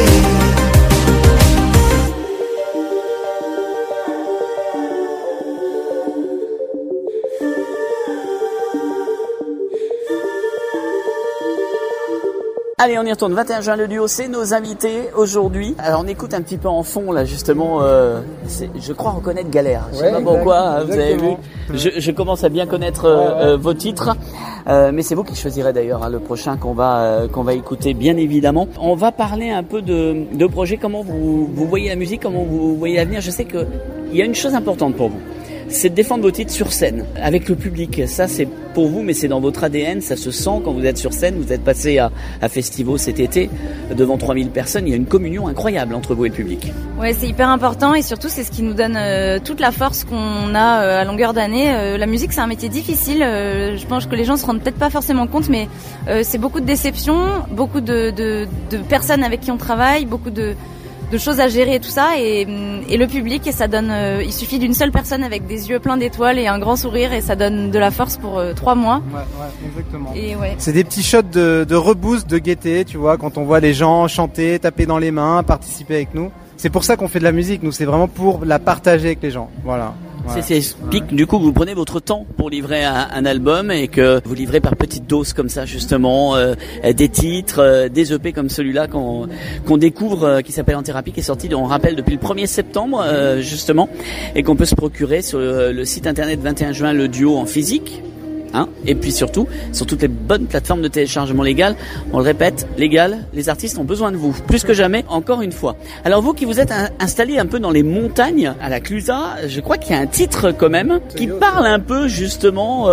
Allez, on y retourne. 21 juin, le duo, c'est nos invités aujourd'hui. Alors, on écoute un petit peu en fond, là, justement, je crois reconnaître Galère. Je sais pas pourquoi, vous avez vu. Je commence à bien connaître vos titres. Mais c'est vous qui choisirez d'ailleurs le prochain qu'on va écouter, bien évidemment. On va parler un peu de projet, comment vous voyez la musique, comment vous voyez l'avenir. Je sais que il y a une chose importante pour vous. C'est de défendre vos titres sur scène, avec le public. Ça, c'est pour vous, mais c'est dans votre ADN, ça se sent quand vous êtes sur scène. Vous êtes passé à Festivo cet été, devant 3000 personnes. Il y a une communion incroyable entre vous et le public. Ouais, c'est hyper important et surtout, c'est ce qui nous donne toute la force qu'on a à longueur d'année. La musique, c'est un métier difficile. Je pense que les gens se rendent peut-être pas forcément compte, mais c'est beaucoup de déceptions, beaucoup de personnes avec qui on travaille, beaucoup de choses à gérer et tout ça, et le public, et ça donne, il suffit d'une seule personne avec des yeux pleins d'étoiles et un grand sourire et ça donne de la force pour 3 mois. Ouais, exactement. Et ouais. C'est des petits shots de reboost, de gaieté, tu vois, quand on voit les gens chanter, taper dans les mains, participer avec nous. C'est pour ça qu'on fait de la musique, nous, c'est vraiment pour la partager avec les gens. Voilà. Voilà. C'est explique du coup que vous prenez votre temps pour livrer un album et que vous livrez par petites doses comme ça justement des titres, des EP comme celui-là qu'on découvre qui s'appelle En Thérapie, qui est sorti, on rappelle, depuis le 1er septembre justement, et qu'on peut se procurer sur le site internet 21 juin le duo en physique. Et puis surtout, sur toutes les bonnes plateformes de téléchargement légal, on le répète, légal, les artistes ont besoin de vous, plus que jamais, encore une fois. Alors vous qui vous êtes installé un peu dans les montagnes, à la Clusaz, je crois qu'il y a un titre quand même, qui parle un peu justement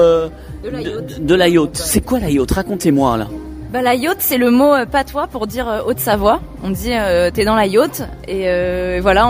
de la yacht. C'est quoi la yacht? Racontez-moi là. Bah, la yacht, c'est le mot patois pour dire Haute-Savoie. On dit t'es dans la yacht, et voilà,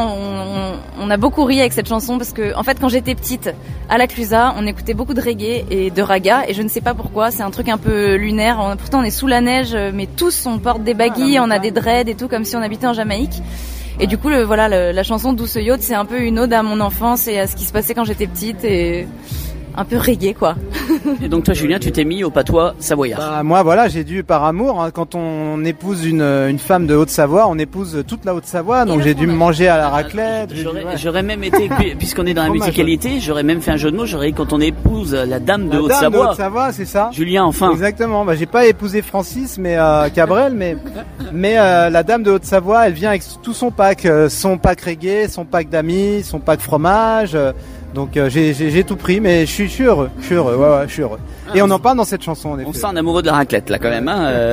on a beaucoup ri avec cette chanson parce que en fait quand j'étais petite à la Clusaz, on écoutait beaucoup de reggae et de raga, et je ne sais pas pourquoi, c'est un truc un peu lunaire. Pourtant on est sous la neige, mais tous on porte des baggy, on a des dreads et tout, comme si on habitait en Jamaïque. Et du coup la chanson Douce Yacht, c'est un peu une ode à mon enfance et à ce qui se passait quand j'étais petite, et un peu reggae quoi. Et donc toi Julien, tu t'es mis au patois savoyard. Bah, moi voilà, j'ai dû par amour, quand on épouse une femme de Haute-Savoie, on épouse toute la Haute-Savoie, donc j'ai dû me manger à la raclette. J'aurais même été, puisqu'on est dans la musicalité, j'aurais même fait un jeu de mots, j'aurais dit quand on épouse la dame de Haute-Savoie. La dame de Haute-Savoie, c'est ça. Julien, enfin. Exactement, j'ai pas épousé Francis, mais Cabrel, mais la dame de Haute-Savoie, elle vient avec tout son pack reggae, son pack d'amis, son pack fromage. Donc j'ai tout pris, mais je suis heureux, je suis heureux. Et on en parle dans cette chanson. On sent un amoureux de la raclette là quand même,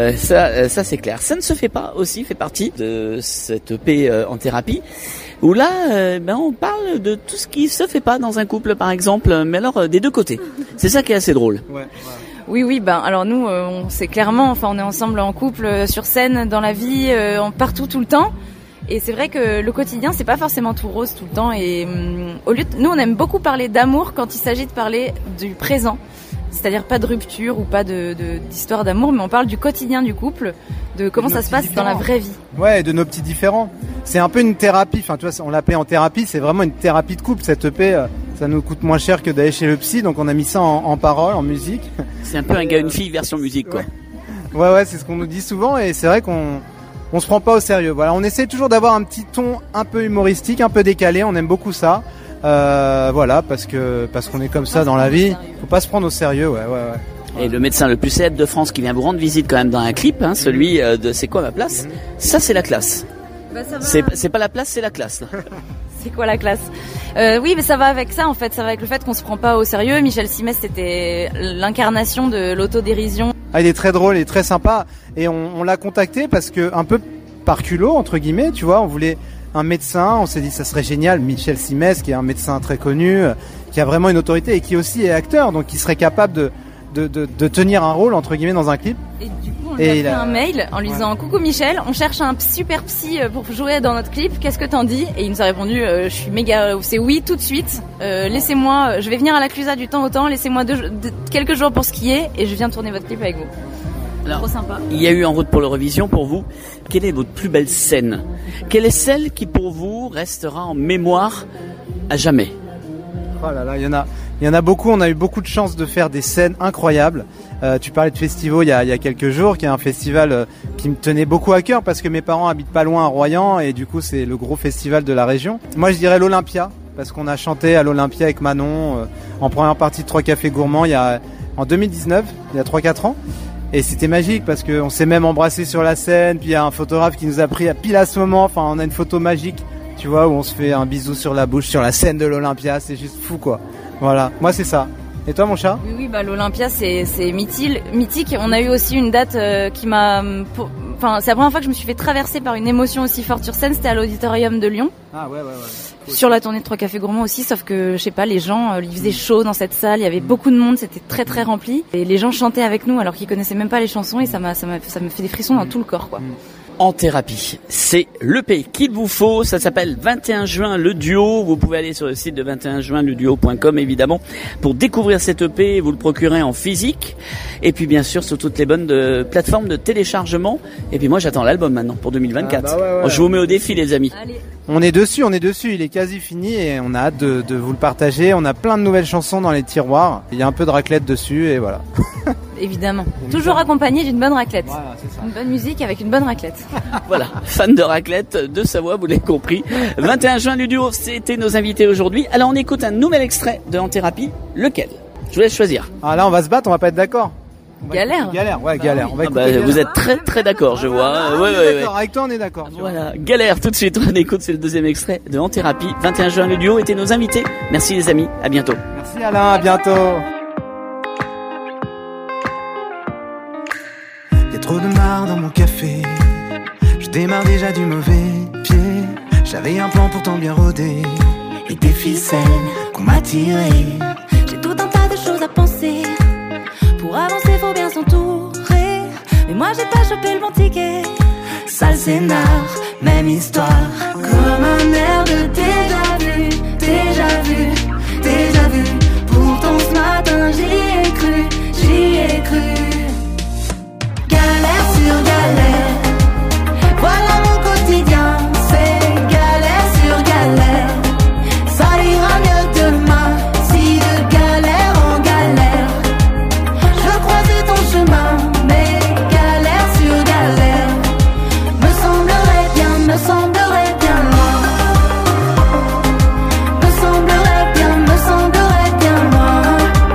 ça c'est clair. Ça ne se fait pas aussi, fait partie de cette EP En Thérapie, où là on parle de tout ce qui se fait pas dans un couple par exemple, mais alors des deux côtés. C'est ça qui est assez drôle. Ouais. Oui, alors nous, c'est clairement, on est ensemble en couple, sur scène, dans la vie, partout, tout le temps. Et c'est vrai que le quotidien, c'est pas forcément tout rose tout le temps. Et nous, on aime beaucoup parler d'amour quand il s'agit de parler du présent. C'est-à-dire pas de rupture ou pas d'histoire d'amour, mais on parle du quotidien du couple, de comment ça se passe dans la vraie vie. Ouais, de nos petits différends. C'est un peu une thérapie. Tu vois, on l'appelait En Thérapie. C'est vraiment une thérapie de couple. Cette EP, ça nous coûte moins cher que d'aller chez le psy, donc on a mis ça en paroles, en musique. C'est un peu un gars, une fille version musique, quoi. Ouais, c'est ce qu'on nous dit souvent, et c'est vrai qu'on se prend pas au sérieux. Voilà, on essaie toujours d'avoir un petit ton un peu humoristique, un peu décalé. On aime beaucoup ça. Voilà, parce qu'on est comme ça dans la vie. Faut pas se prendre au sérieux, ouais. Et le médecin le plus célèbre de France qui vient vous rendre visite quand même dans un clip, celui de C'est quoi ma place? Ça c'est la classe. Bah, ça va. C'est pas la place, c'est la classe. C'est quoi la classe? Oui, mais ça va avec ça en fait. Ça va avec le fait qu'on se prend pas au sérieux. Michel Simès, c'était l'incarnation de l'autodérision. Il est très drôle et très sympa. Et on l'a contacté parce que, un peu par culot, entre guillemets, tu vois, on voulait un médecin. On s'est dit ça serait génial. Michel Simès, qui est un médecin très connu, qui a vraiment une autorité et qui aussi est acteur, donc qui serait capable de tenir un rôle, entre guillemets, dans un clip. Et du coup, on lui a fait un mail en lui disant coucou Michel, on cherche un super psy pour jouer dans notre clip, qu'est-ce que t'en dis? Et il nous a répondu je suis méga, c'est oui tout de suite, laissez-moi, je vais venir à la Clusaz du temps au temps, laissez-moi quelques jours pour skier et je viens tourner votre clip avec vous. Alors, trop sympa. Il y a eu En route pour l'Eurovision pour vous. Quelle est votre plus belle scène? Quelle est celle qui pour vous restera en mémoire à jamais? Oh là là, il y en a beaucoup. On a eu beaucoup de chance de faire des scènes incroyables. Tu parlais de Festivo il y a quelques jours, qui est un festival qui me tenait beaucoup à cœur parce que mes parents habitent pas loin à Royan et du coup c'est le gros festival de la région. Moi je dirais l'Olympia parce qu'on a chanté à l'Olympia avec Manon en première partie de 3 cafés gourmands en 2019, il y a 3-4 ans. Et c'était magique parce qu'on s'est même embrassé sur la scène, puis il y a un photographe qui nous a pris à pile à ce moment, on a une photo magique, tu vois, où on se fait un bisou sur la bouche sur la scène de l'Olympia, c'est juste fou quoi. Voilà, moi c'est ça. Et toi mon chat? Oui, l'Olympia c'est mythique. On a eu aussi une date qui m'a... c'est la première fois que je me suis fait traverser par une émotion aussi forte sur scène, c'était à l'Auditorium de Lyon. Ah ouais. Cool. Sur la tournée de 3 cafés gourmands aussi, sauf que, je sais pas, les gens, il faisait chaud dans cette salle, il y avait beaucoup de monde, c'était très très rempli. Et les gens chantaient avec nous alors qu'ils connaissaient même pas les chansons et ça me fait des frissons dans tout le corps, quoi. En Thérapie, c'est l'EP qu'il vous faut, ça s'appelle 21 juin le duo, vous pouvez aller sur le site de 21juinleduo.com évidemment pour découvrir cet EP, vous le procurez en physique et puis bien sûr sur toutes les bonnes plateformes de téléchargement et puis moi j'attends l'album maintenant pour 2024. Ouais. Je vous mets au défi les amis. Allez. On est dessus, il est quasi fini et on a hâte de vous le partager. On a plein de nouvelles chansons dans les tiroirs. Il y a un peu de raclette dessus et voilà. Évidemment. Toujours accompagné d'une bonne raclette. Voilà, c'est ça. Une bonne musique avec une bonne raclette. Voilà, fan de raclette de Savoie, vous l'avez compris. 21 juin, le duo, c'était nos invités aujourd'hui. Alors on écoute un nouvel extrait de En Thérapie. Lequel ? Je vous laisse choisir. Ah là, on va se battre, on va pas être d'accord. Galère. Galère. On va vous êtes très d'accord, je vois. D'accord. Avec toi, on est d'accord. Voilà, Galère tout de suite. On écoute, c'est le deuxième extrait de En Thérapie. 21 juin, le duo était nos invités. Merci les amis, à bientôt. Merci Alain, à bientôt. Y'a trop de marre dans mon café. Je démarre déjà du mauvais pied. J'avais un plan pourtant bien rodé et des ficelles qu'on m'a tirées. J'ai tout un tas de choses à penser. Pour avancer, faut bien s'entourer. Mais moi, j'ai pas chopé le bon ticket. Sale scénar, même histoire. Comme un air de déjà vu. Pourtant ce matin, j'y ai cru. Galère sur galère. Voilà mon quotidien, c'est galère sur galère. Ça ira mieux demain, si de galère en galère. Je croisais ton chemin, mais galère sur galère. Me semblerait bien loin. Me semblerait bien loin.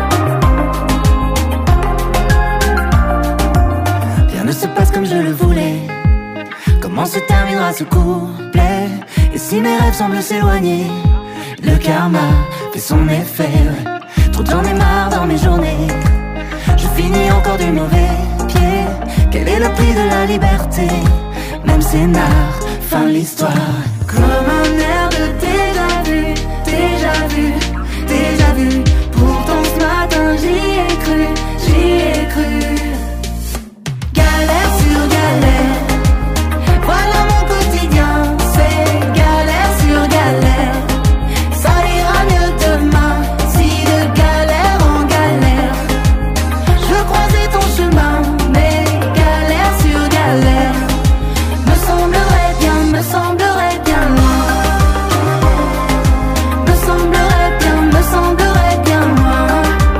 Rien ne se passe comme je le voulais. Comment se terminera ce couplet? Et si mes rêves semblent s'éloigner, le karma fait son effet, ouais. Trop j'en ai marre dans mes journées. Je finis encore du mauvais pied. Quel est le prix de la liberté? Même scénar, fin de l'histoire. Comme un air de déjà vu. Pourtant ce matin j'y ai cru. Galère sur galère. Voilà mon quotidien, c'est galère sur galère. Ça ira mieux demain, si de galère en galère. Je croisais ton chemin, mais galère sur galère. Me semblerait bien loin. Me semblerait bien loin.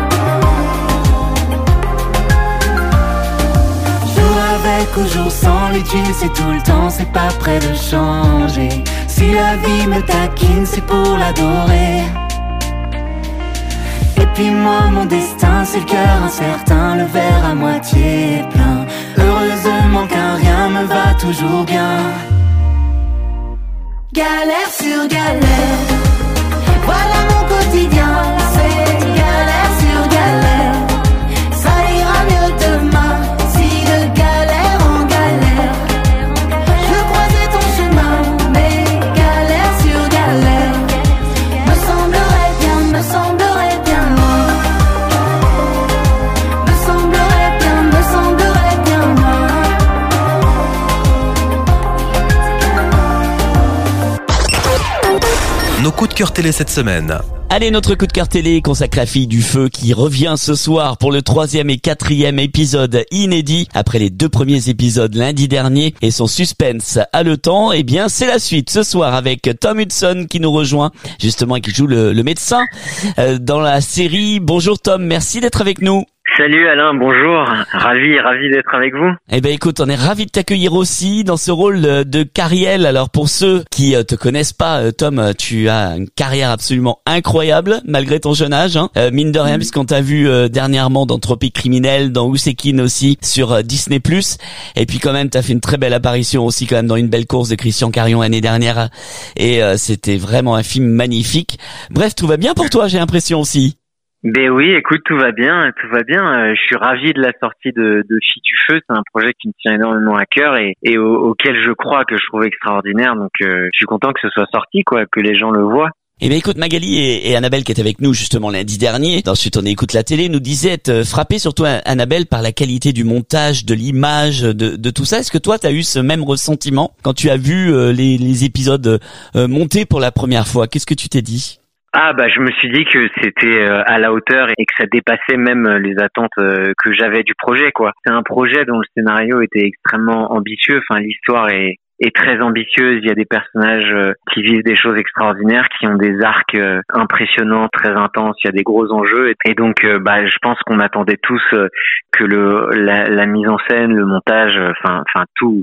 Jour avec ou jour sans, l'utile c'est tout le temps, c'est pas près de changer. Si la vie me taquine, c'est pour l'adorer. Et puis moi, mon destin, c'est le cœur incertain, le verre à moitié plein. Heureusement qu'un rien me va toujours bien. Galère sur galère. Voilà mon quotidien, c'est galère sur galère. Ça ira mieux demain, si de galère en galère. Je croisais ton chemin, mais galère sur galère. Me semblerait bien loin. Me semblerait bien loin. Nos coups de cœur télé cette semaine. Allez, notre coup de cœur télé consacré à Fille du Feu qui revient ce soir pour le 3e et 4e épisode inédit. Après les 2 premiers épisodes lundi dernier et son suspense haletant, eh bien c'est la suite ce soir avec Tom Hudson qui nous rejoint justement et qui joue le médecin dans la série. Bonjour Tom, merci d'être avec nous. Salut Alain, bonjour, ravi d'être avec vous. Eh ben écoute, on est ravi de t'accueillir aussi dans ce rôle de Cariel. Alors pour ceux qui te connaissent pas, Tom, tu as une carrière absolument incroyable malgré ton jeune âge, hein. Mine de rien, puisqu'on t'a vu dernièrement dans Tropique Criminel, dans Ousekine aussi sur Disney+. Et puis quand même, t'as fait une très belle apparition aussi quand même dans Une belle course de Christian Carion l'année dernière. Et c'était vraiment un film magnifique. Bref, tout va bien pour toi, j'ai l'impression aussi. Ben oui, écoute, tout va bien. Je suis ravi de la sortie de Fille du Feu. C'est un projet qui me tient énormément à cœur et auquel je crois, que je trouve extraordinaire. Donc, je suis content que ce soit sorti, quoi, que les gens le voient. Eh bien écoute, Magali et Annabelle qui étaient avec nous justement lundi dernier, ensuite on écoute la télé, nous disaient être frappés, surtout Annabelle, par la qualité du montage, de l'image, de tout ça. Est-ce que toi t'as eu ce même ressentiment quand tu as vu les épisodes monter pour la première fois? Qu'est-ce que tu t'es dit? Ah bah je me suis dit que c'était à la hauteur et que ça dépassait même les attentes que j'avais du projet, quoi. C'est un projet dont le scénario était extrêmement ambitieux. Enfin, l'histoire est est très ambitieuse. Il y a des personnages qui vivent des choses extraordinaires, qui ont des arcs impressionnants, très intenses. Il y a des gros enjeux et donc je pense qu'on attendait tous que la mise en scène, le montage, enfin tout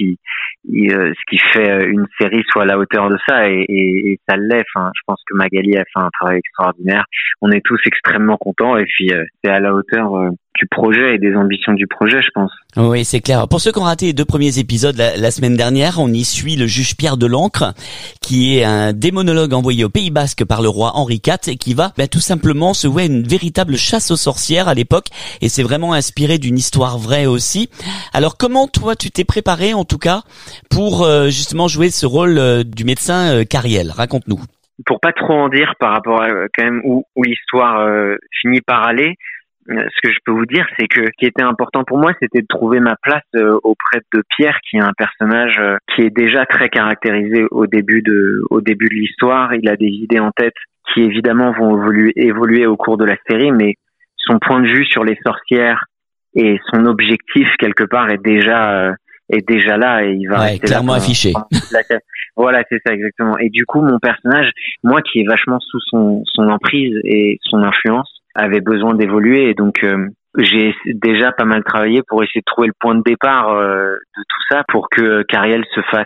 ce qui fait une série soit à la hauteur de ça et ça l'est. Enfin, je pense que Magali a fait un travail extraordinaire. On est tous extrêmement contents et puis c'est à la hauteur du projet et des ambitions du projet, je pense. Oui, c'est clair. Pour ceux qui ont raté les 2 premiers épisodes la semaine dernière, on y suit le juge Pierre Delancre, qui est un démonologue envoyé au Pays Basque par le roi Henri IV et qui va tout simplement se vouer à une véritable chasse aux sorcières à l'époque. Et c'est vraiment inspiré d'une histoire vraie aussi. Alors comment toi tu t'es préparé en tout cas pour justement jouer ce rôle du médecin Cariel? Raconte-nous. Pour pas trop en dire par rapport à quand même où l'histoire finit par aller, ce que je peux vous dire, c'est que ce qui était important pour moi, c'était de trouver ma place auprès de Pierre, qui est un personnage qui est déjà très caractérisé au début de l'histoire. Il a des idées en tête qui évidemment vont évoluer au cours de la série, mais son point de vue sur les sorcières et son objectif quelque part est déjà là et il va rester clairement là affiché. Voilà, c'est ça exactement. Et du coup, mon personnage, moi qui est vachement sous son emprise et son influence, avait besoin d'évoluer et donc j'ai déjà pas mal travaillé pour essayer de trouver le point de départ de tout ça pour que Cariel se fasse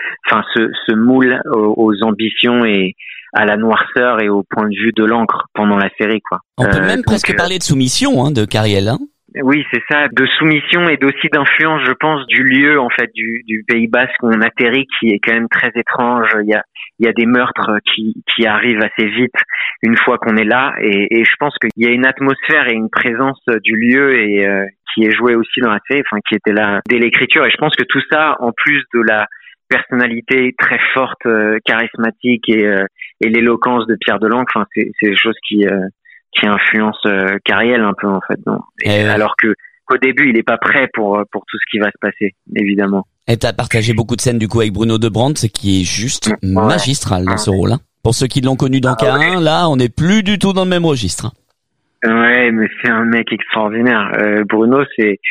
se moule aux ambitions et à la noirceur et au point de vue de l'encre pendant la série, quoi. On peut même presque parler de soumission de Cariel, hein. Oui, c'est ça, de soumission et d'aussi d'influence, je pense, du lieu, en fait, du Pays Basque où on atterrit, qui est quand même très étrange. Il y a des meurtres qui arrivent assez vite une fois qu'on est là, et je pense qu'il y a une atmosphère et une présence du lieu et qui est jouée aussi dans la série, qui était là dès l'écriture. Et je pense que tout ça, en plus de la personnalité très forte, charismatique et l'éloquence de Pierre Delancre, c'est des choses qui influence Cariel un peu en fait, non. Alors qu'au début il est pas prêt pour tout ce qui va se passer, évidemment. Et t'as partagé beaucoup de scènes du coup avec Bruno Debrandt, qui est juste magistral dans ce rôle, hein. Pour ceux qui l'ont connu dans K1, là on n'est plus du tout dans le même registre. Ouais, mais c'est un mec extraordinaire. Bruno,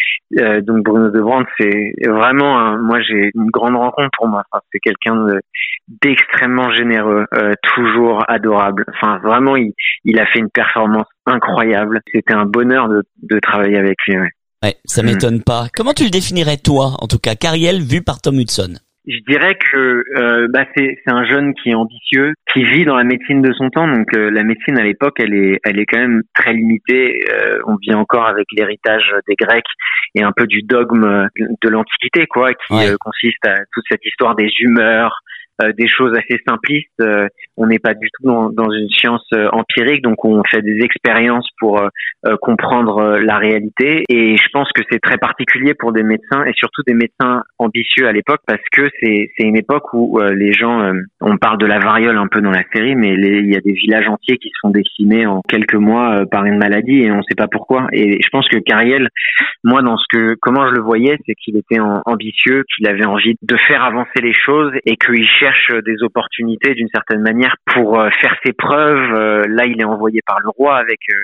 donc Bruno Debrandt, c'est vraiment moi j'ai une grande rencontre pour moi. C'est quelqu'un d'extrêmement généreux, toujours adorable. Vraiment, il a fait une performance incroyable. C'était un bonheur de travailler avec lui. Ouais, ça m'étonne pas. Comment tu le définirais toi, en tout cas, Cariel vu par Tom Hudson? Je dirais que c'est un jeune qui est ambitieux, qui vit dans la médecine de son temps. Donc la médecine à l'époque, elle est quand même très limitée. On vit encore avec l'héritage des Grecs et un peu du dogme de l'Antiquité, quoi, qui consiste à toute cette histoire des humeurs, des choses assez simplistes. On n'est pas du tout dans une science empirique, donc on fait des expériences pour comprendre la réalité. Et je pense que c'est très particulier pour des médecins, et surtout des médecins ambitieux à l'époque, parce que c'est une époque où les gens, on parle de la variole un peu dans la série, mais il y a des villages entiers qui se font décimer en quelques mois par une maladie, et on ne sait pas pourquoi. Et je pense que Cariel, moi, comment je le voyais, c'est qu'il était ambitieux, qu'il avait envie de faire avancer les choses, et qu'il cherche des opportunités d'une certaine manière pour faire ses preuves. Là, il est envoyé par le roi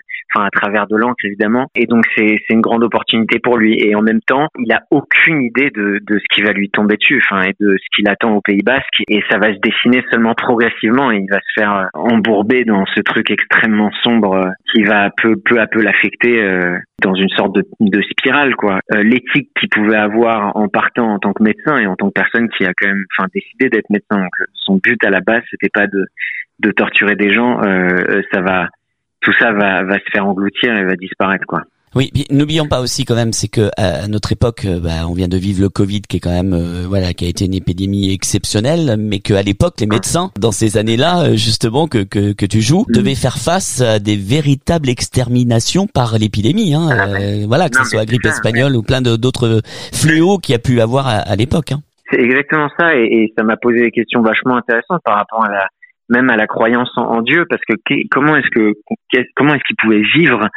à travers Delancre évidemment, et donc c'est une grande opportunité pour lui. Et en même temps, il a aucune idée de ce qui va lui tomber dessus, et de ce qu'il attend au Pays Basque. Et ça va se dessiner seulement progressivement, et il va se faire embourber dans ce truc extrêmement sombre qui va peu à peu l'affecter dans une sorte de spirale, quoi. L'éthique qu'il pouvait avoir en partant en tant que médecin et en tant que personne qui a quand même décidé d'être médecin. Donc son but à la base, c'était pas de torturer des gens. Tout ça va se faire engloutir et va disparaître, quoi. Oui, n'oublions pas aussi quand même, c'est que à notre époque, on vient de vivre le Covid, qui est quand même qui a été une épidémie exceptionnelle, mais que à l'époque les médecins, dans ces années-là, justement que tu joues, devaient faire face à des véritables exterminations par l'épidémie, que ce soit la grippe espagnole ou plein d'autres fléaux qu'il y a pu avoir à l'époque. C'est exactement ça, et ça m'a posé des questions vachement intéressantes par rapport à la croyance en Dieu, parce que comment est-ce qu'il pouvait vivre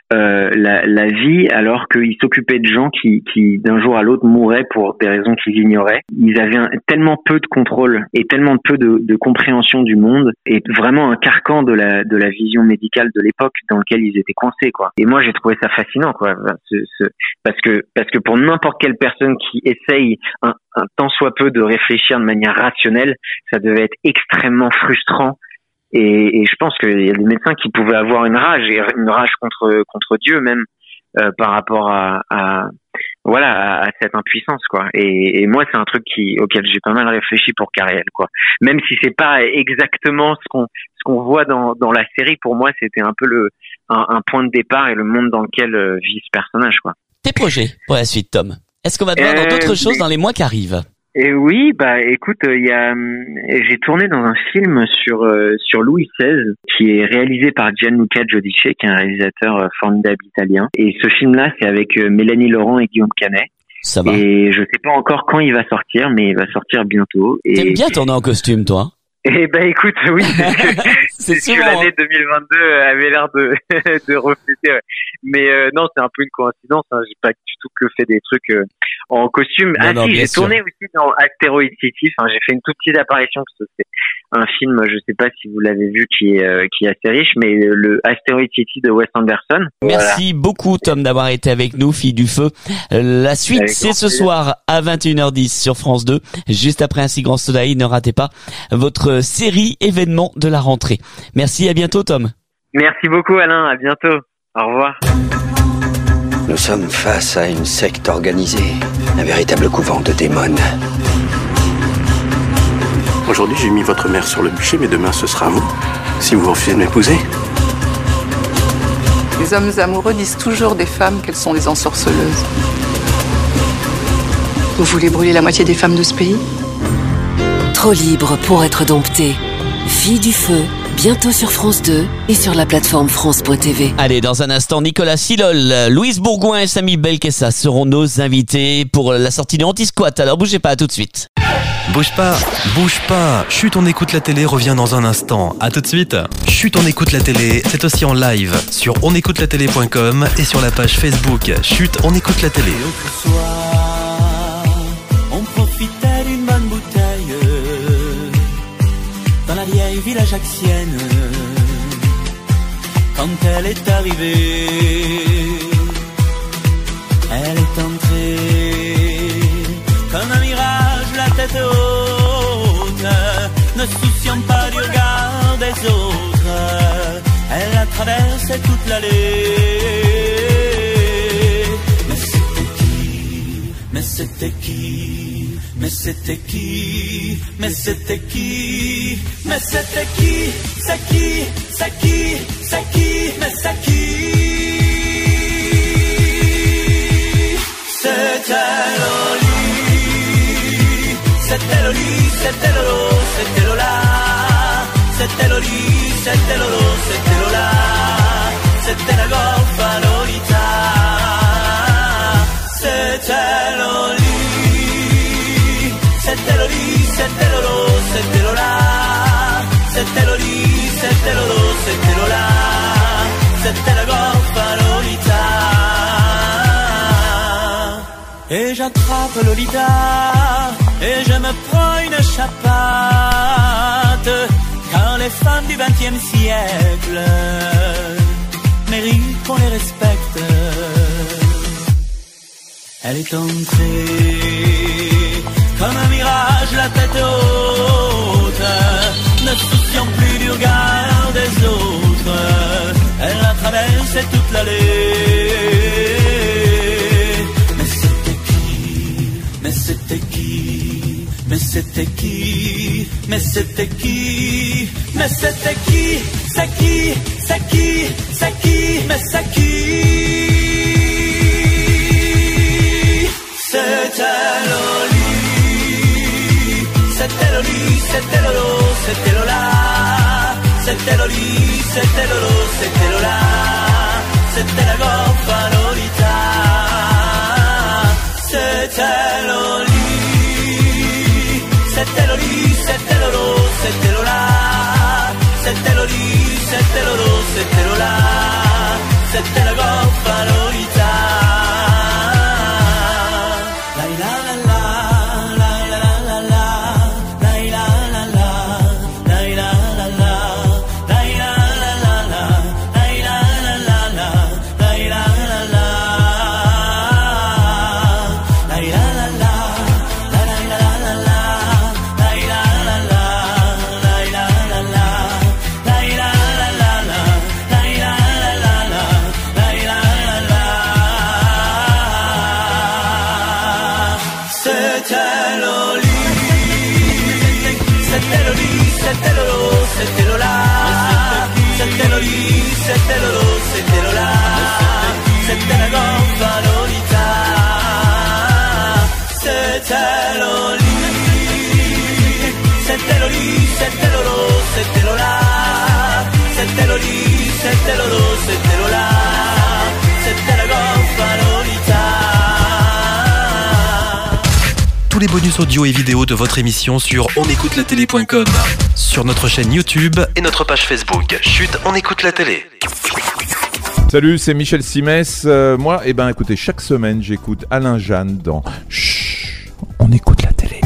la vie, alors qu'ils s'occupaient de gens qui d'un jour à l'autre mouraient pour des raisons qu'ils ignoraient. Ils avaient tellement peu de contrôle et tellement peu de compréhension du monde, et vraiment un carcan de la vision médicale de l'époque dans lequel ils étaient coincés, quoi. Et moi j'ai trouvé ça fascinant, quoi, parce que pour n'importe quelle personne qui essaye un tant soit peu de réfléchir de manière rationnelle, ça devait être extrêmement frustrant. Et je pense qu'il y a des médecins qui pouvaient avoir une rage contre Dieu même, par rapport à cette impuissance, quoi. Et moi c'est un truc auquel j'ai pas mal réfléchi pour Cariel, quoi. Même si c'est pas exactement ce qu'on voit dans la série, pour moi c'était un peu un point de départ et le monde dans lequel vit ce personnage, quoi. Tes projets pour la suite, Tom? Est-ce qu'on va te voir dans d'autres choses dans les mois qui arrivent? Et oui, écoute, j'ai tourné dans un film sur Louis XVI qui est réalisé par Gianluca Giudice, qui est un réalisateur formidable italien. Et ce film-là, c'est avec Mélanie Laurent et Guillaume Canet. Ça va. Et je sais pas encore quand il va sortir, mais il va sortir bientôt. Et t'aimes bien tourner en costume, toi? Eh écoute, oui, c'est sûr, l'année 2022 avait l'air de refléter. Ouais. Mais non, c'est un peu une coïncidence. Hein. J'ai pas du tout que fait des trucs en costume. J'ai tourné aussi dans Asteroid City. Enfin, j'ai fait une toute petite apparition parce que c'est un film, je sais pas si vous l'avez vu, qui est assez riche, mais le Asteroid City de Wes Anderson. Merci beaucoup, Tom, d'avoir été avec nous, Fille du Feu. La suite, avec c'est ce soir à 21h10 sur France 2. Juste après Un si grand soleil, ne ratez pas votre série événement de la rentrée. Merci, à bientôt, Tom. Merci beaucoup, Alain, à bientôt. Au revoir. Nous sommes face à une secte organisée, un véritable couvent de démons. Aujourd'hui, j'ai mis votre mère sur le bûcher, mais demain, ce sera à vous, si vous refusez de m'épouser. Les hommes amoureux disent toujours des femmes qu'elles sont des ensorceleuses. Vous voulez brûler la moitié des femmes de ce pays ? Trop libre pour être dompté. Fille du feu, bientôt sur France 2 et sur la plateforme France.tv. Allez, dans un instant, Nicolas Silol, Louise Bourgoin et Samy Belkessa seront nos invités pour la sortie de Anti-Squat. Alors bougez pas, à tout de suite. Bouge pas. Chut, on écoute la télé revient dans un instant. À tout de suite. Chut, on écoute la télé, c'est aussi en live sur onécoutelatélé.com et sur la page Facebook. Chut, on écoute la télé. On profitait d'une bonne bouteille dans la vieille ville ajaxienne. Quand elle est arrivée, elle est entrée comme un mirage, la tête haute, ne souciant pas du regard des autres. Elle a traversé toute l'allée. Mais c'était qui? Mais c'était qui? Mais c'était qui? Mais c'était qui? C'est qui? C'est qui? C'est qui? Mais c'est qui? C'était Loli. C'était Loli, c'était Lolo, c'était Lola. C'était Loli, c'était Lolo, c'était Lola. C'était la golfa Lolita. C'était Loli. C'était Loli, c'était Lolo, c'était Lola. C'était Loli, c'était Lolo, c'était Lola. C'était la golfa Lolita. Et j'attrape Lolita et je me prends une chapate, car les femmes du XXe siècle méritent qu'on les respecte. Elle est entrée comme un mirage, la tête haute, ne souciant plus du regard des autres. Elle a traversé toute l'allée. Mais c'était qui? Mais c'était qui? Mais c'était qui? Mais c'était qui? C'est qui? C'est qui? C'est qui? Mais c'est qui? C'était Loli. C'était Loli, c'était Lolo, c'était Lola. C'était Loli, c'était Lolo, c'était Lola. C'était la golfa Lolita. C'était Loli. C'était Loli, c'était Lolo, c'était Lola. C'était Loli, c'était Lolo, c'était Lola. c'était la Gonfalolita. C'était Lolo, c'était Lola, c'était la Gonfalolita. C'était Loli, c'était Loli, c'était Lolo, c'était Lola. C'était Loli, c'était Lolo, c'était Lola, c'était la Gonfalolita. Tous les bonus audio et vidéo de votre émission sur onécoutelatélé.com, sur notre chaîne YouTube et notre page Facebook. Chut, on écoute la télé. Salut, c'est Michel Simès. Moi, écoutez, chaque semaine, j'écoute Alain Jeanne dans Chut, on écoute la télé.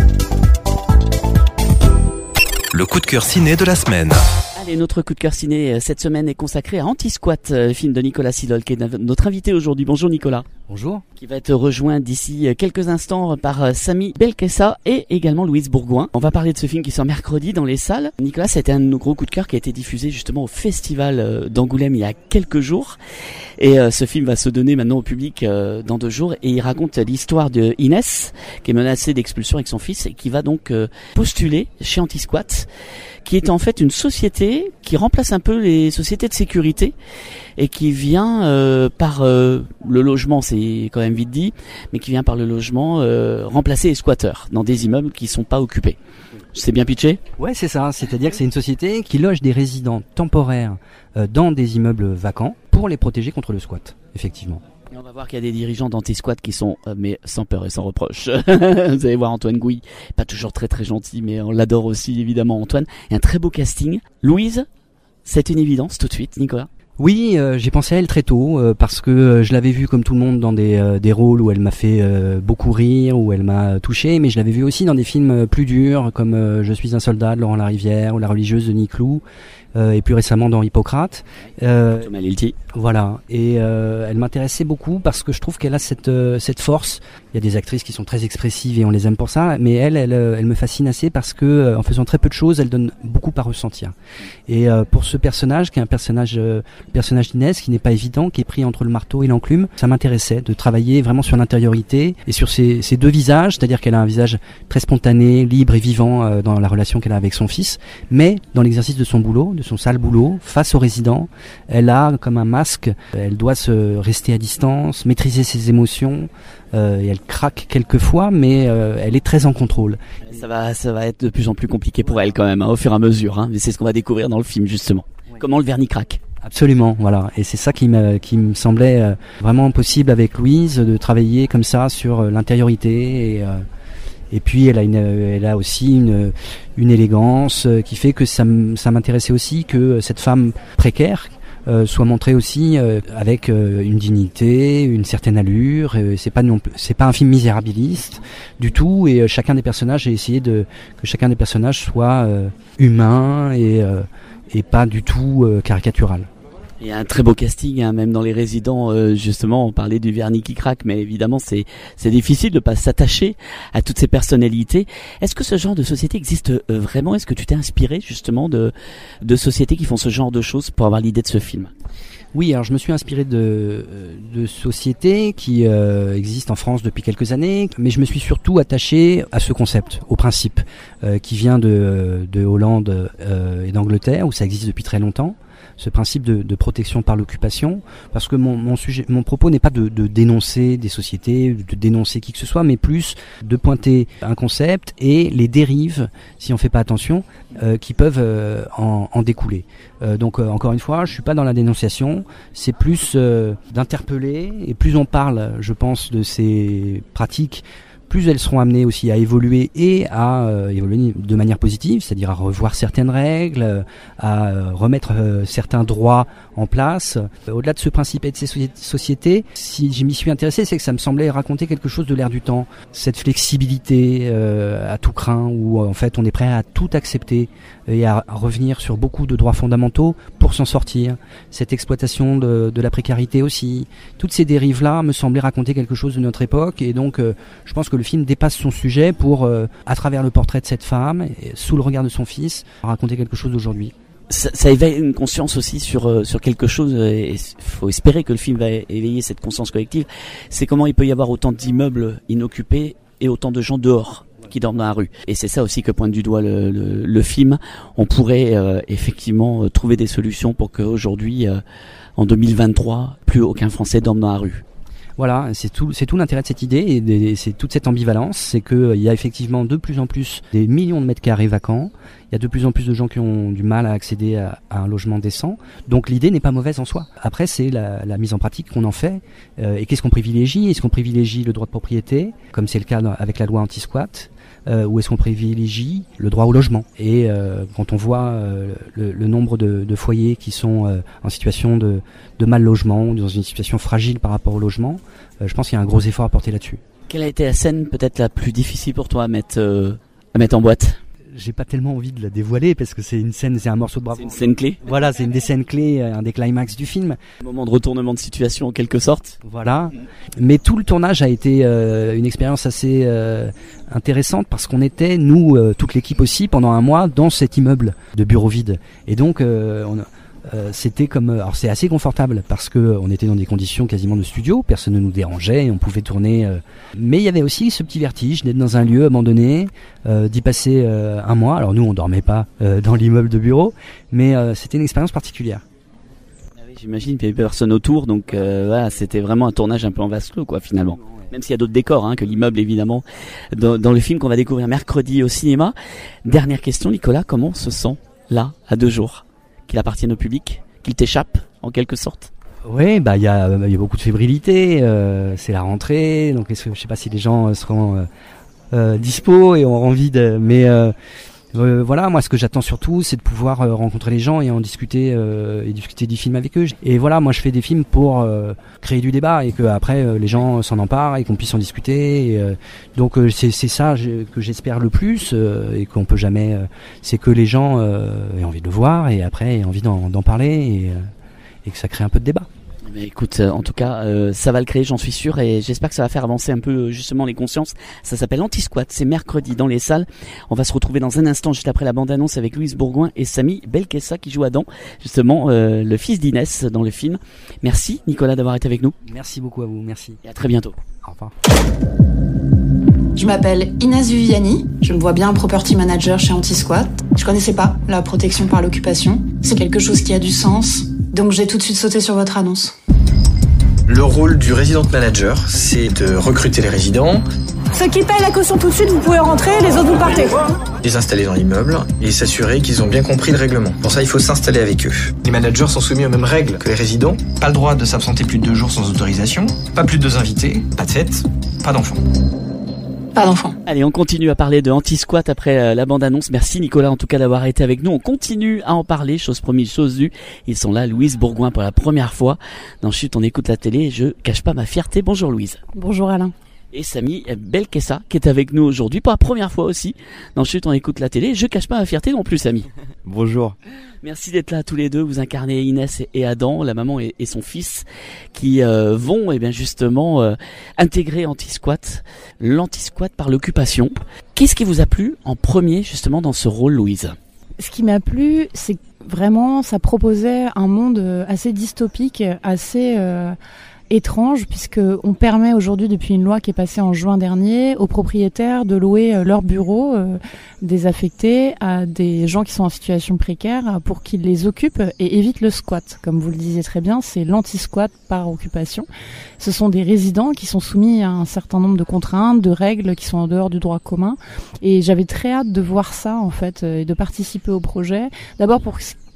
Le coup de cœur ciné de la semaine. Allez, notre coup de cœur ciné cette semaine est consacré à Anti-Squat, film de Nicolas Silol, qui est notre invité aujourd'hui. Bonjour Nicolas. Bonjour. Qui va être rejoint d'ici quelques instants par Samy Belkessa et également Louise Bourgoin. On va parler de ce film qui sort mercredi dans les salles. Nicolas, c'était un de nos gros coups de cœur qui a été diffusé justement au festival d'Angoulême il y a quelques jours. Et ce film va se donner maintenant au public dans 2 jours. Et il raconte l'histoire de Inès, qui est menacée d'expulsion avec son fils et qui va donc postuler chez Anti-Squat, qui est en fait une société qui remplace un peu les sociétés de sécurité et qui vient par le logement, c'est quand même vite dit, mais qui vient par le logement remplacer les squatteurs dans des immeubles qui sont pas occupés. C'est bien pitché ? Ouais, c'est ça. C'est-à-dire que c'est une société qui loge des résidents temporaires dans des immeubles vacants pour les protéger contre le squat, effectivement. Et on va voir qu'il y a des dirigeants d'Anti-Squat qui sont, mais sans peur et sans reproche. Vous allez voir Antoine Gouy, pas toujours très très gentil, mais on l'adore aussi évidemment Antoine. Et un très beau casting. Louise, c'est une évidence tout de suite, Nicolas. Oui, j'ai pensé à elle très tôt parce que je l'avais vue comme tout le monde dans des rôles où elle m'a fait beaucoup rire, où elle m'a touché, mais je l'avais vue aussi dans des films plus durs comme Je suis un soldat de Laurent Larivière ou La religieuse de Niclou. Et plus récemment dans Hippocrate. Thomas Lilti. Voilà. Et elle m'intéressait beaucoup parce que je trouve qu'elle a cette force. Il y a des actrices qui sont très expressives et on les aime pour ça, mais elle me fascine assez parce que en faisant très peu de choses, elle donne beaucoup à ressentir. Et pour ce personnage, qui est un personnage, le personnage d'Inès, qui n'est pas évident, qui est pris entre le marteau et l'enclume, ça m'intéressait de travailler vraiment sur l'intériorité et sur ses 2 visages, c'est-à-dire qu'elle a un visage très spontané, libre et vivant dans la relation qu'elle a avec son fils, mais dans l'exercice de son boulot, de son sale boulot, face aux résidents, elle a comme un masque, elle doit se rester à distance, maîtriser ses émotions, et elle craque quelquefois, mais elle est très en contrôle. Ça va être de plus en plus compliqué pour elle quand même, au fur et à mesure, mais c'est ce qu'on va découvrir dans le film justement. Ouais. Comment le vernis craque. Absolument, voilà. Et c'est ça qui me semblait vraiment possible avec Louise, de travailler comme ça sur l'intériorité et puis elle a aussi une élégance qui fait que ça m'intéressait aussi que cette femme précaire soit montrée aussi avec une dignité, une certaine allure. C'est pas un film misérabiliste du tout. Et chacun des personnages, j'ai essayé que chacun des personnages soit humain et pas du tout caricatural. Il y a un très beau casting, même dans les résidents, justement, on parlait du vernis qui craque, mais évidemment c'est difficile de pas s'attacher à toutes ces personnalités. Est-ce que ce genre de société existe vraiment ? Est-ce que tu t'es inspiré justement de sociétés qui font ce genre de choses pour avoir l'idée de ce film ? Oui, alors je me suis inspiré de sociétés qui existent en France depuis quelques années, mais je me suis surtout attaché à ce concept, au principe, qui vient de Hollande et d'Angleterre, où ça existe depuis très longtemps. Ce principe de protection par l'occupation, parce que mon propos n'est pas de dénoncer des sociétés, de dénoncer qui que ce soit, mais plus de pointer un concept et les dérives, si on fait pas attention, qui peuvent en découler. Donc encore une fois, je suis pas dans la dénonciation, c'est plus d'interpeller, et plus on parle, je pense, de ces pratiques, plus elles seront amenées aussi à évoluer et à évoluer de manière positive, c'est-à-dire à revoir certaines règles, à remettre certains droits en place. Au-delà de ce principe et de ces sociétés, si je m'y suis intéressé, c'est que ça me semblait raconter quelque chose de l'air du temps, cette flexibilité à tout crin, où en fait on est prêt à tout accepter et à revenir sur beaucoup de droits fondamentaux pour s'en sortir. Cette exploitation de la précarité aussi, toutes ces dérives-là me semblaient raconter quelque chose de notre époque, et donc je pense que le film dépasse son sujet pour, à travers le portrait de cette femme, et sous le regard de son fils, raconter quelque chose d'aujourd'hui. Ça éveille une conscience aussi sur quelque chose, et il faut espérer que le film va éveiller cette conscience collective. C'est comment il peut y avoir autant d'immeubles inoccupés et autant de gens dehors qui dorment dans la rue. Et c'est ça aussi que pointe du doigt le film. On pourrait effectivement trouver des solutions pour qu'aujourd'hui, en 2023, plus aucun Français dorme dans la rue. Voilà, c'est tout l'intérêt de cette idée, et c'est toute cette ambivalence, c'est que il y a effectivement de plus en plus des millions de mètres carrés vacants, il y a de plus en plus de gens qui ont du mal à accéder à un logement décent, donc l'idée n'est pas mauvaise en soi. Après, c'est la mise en pratique qu'on en fait, et qu'est-ce qu'on privilégie? Est-ce qu'on privilégie le droit de propriété, comme c'est le cas avec la loi anti-squat, ou est-ce qu'on privilégie le droit au logement? Et quand on voit le nombre de foyers qui sont en situation de mal logement, ou dans une situation fragile par rapport au logement, je pense qu'il y a un gros effort à porter là-dessus. Quelle a été la scène peut-être la plus difficile pour toi à mettre en boîte? J'ai pas tellement envie de la dévoiler parce que c'est un morceau de bravoure. C'est une scène clé. Voilà, c'est une des scènes clés, un des climax du film. Un moment de retournement de situation en quelque sorte. Voilà. Mais tout le tournage a été une expérience assez intéressante parce qu'on était, nous, toute l'équipe aussi, pendant un mois dans cet immeuble de bureaux vides. Et donc, c'était comme, alors c'est assez confortable parce que on était dans des conditions quasiment de studio, personne ne nous dérangeait, on pouvait tourner. Mais il y avait aussi ce petit vertige d'être dans un lieu abandonné, d'y passer un mois. Alors nous, on dormait pas dans l'immeuble de bureau, mais c'était une expérience particulière. Ah oui, j'imagine qu'il n'y avait personne autour, donc voilà, c'était vraiment un tournage un peu en vase clos, quoi, finalement. Même s'il y a d'autres décors que l'immeuble, évidemment, dans le film qu'on va découvrir mercredi au cinéma. Dernière question, Nicolas, comment on se sent là, à 2 jours? Qu'il appartienne au public, qu'il t'échappe en quelque sorte? Oui, il y a beaucoup de fébrilité, c'est la rentrée, donc je sais pas si les gens seront dispo et auront envie de... Mais voilà, moi ce que j'attends surtout, c'est de pouvoir rencontrer les gens et en discuter et discuter du film avec eux. Et voilà, moi je fais des films pour créer du débat et que après les gens s'en emparent et qu'on puisse en discuter. Et, donc c'est ça que j'espère le plus et qu'on peut jamais. C'est que les gens aient envie de le voir et après aient envie d'en parler et que ça crée un peu de débat. Mais écoute, en tout cas, ça va le créer, j'en suis sûr, et j'espère que ça va faire avancer un peu justement les consciences. Ça s'appelle Anti-Squat, c'est mercredi dans les salles. On va se retrouver dans un instant, juste après la bande-annonce, avec Louise Bourgoin et Samy Belkessa qui joue Adam, justement le fils d'Inès dans le film. Merci Nicolas d'avoir été avec nous. Merci beaucoup à vous, merci. Et à très bientôt. Au revoir. Je m'appelle Inès Viviani, je me vois bien property manager chez Anti-Squat. Je connaissais pas la protection par l'occupation, c'est quelque chose qui a du sens, donc j'ai tout de suite sauté sur votre annonce. Le rôle du resident manager, c'est de recruter les résidents. Ceux qui paient la caution tout de suite, vous pouvez rentrer, les autres vous partez. Les installer dans l'immeuble et s'assurer qu'ils ont bien compris le règlement. Pour ça, il faut s'installer avec eux. Les managers sont soumis aux mêmes règles que les résidents. Pas le droit de s'absenter plus de 2 jours sans autorisation, pas plus de 2 invités, pas de fête, pas d'enfants. Pas d'enfants. Allez, on continue à parler de Anti-Squat après la bande-annonce. Merci Nicolas en tout cas d'avoir été avec nous. On continue à en parler, chose promise, chose due. Ils sont là, Louise Bourgoin pour la première fois. Dans Chut, on écoute la télé, je cache pas ma fierté. Bonjour Louise. Bonjour Alain. Et Samy Belkessa qui est avec nous aujourd'hui pour la première fois aussi. Dans Chut, on écoute la télé, je cache pas ma fierté non plus Samy. Bonjour. Merci d'être là tous les deux. Vous incarnez Inès et Adam, la maman et son fils, qui vont justement intégrer Anti-Squat, l'Anti-Squat par l'occupation. Qu'est-ce qui vous a plu en premier justement dans ce rôle, Louise ? Ce qui m'a plu, c'est que vraiment ça proposait un monde assez dystopique, assez étrange, puisque on permet aujourd'hui, depuis une loi qui est passée en juin dernier, aux propriétaires de louer leurs bureaux désaffectés à des gens qui sont en situation précaire pour qu'ils les occupent et évitent le squat. Comme vous le disiez très bien, c'est l'anti-squat par occupation. Ce sont des résidents qui sont soumis à un certain nombre de contraintes, de règles qui sont en dehors du droit commun. Et j'avais très hâte de voir ça, en fait, et de participer au projet. D'abord pour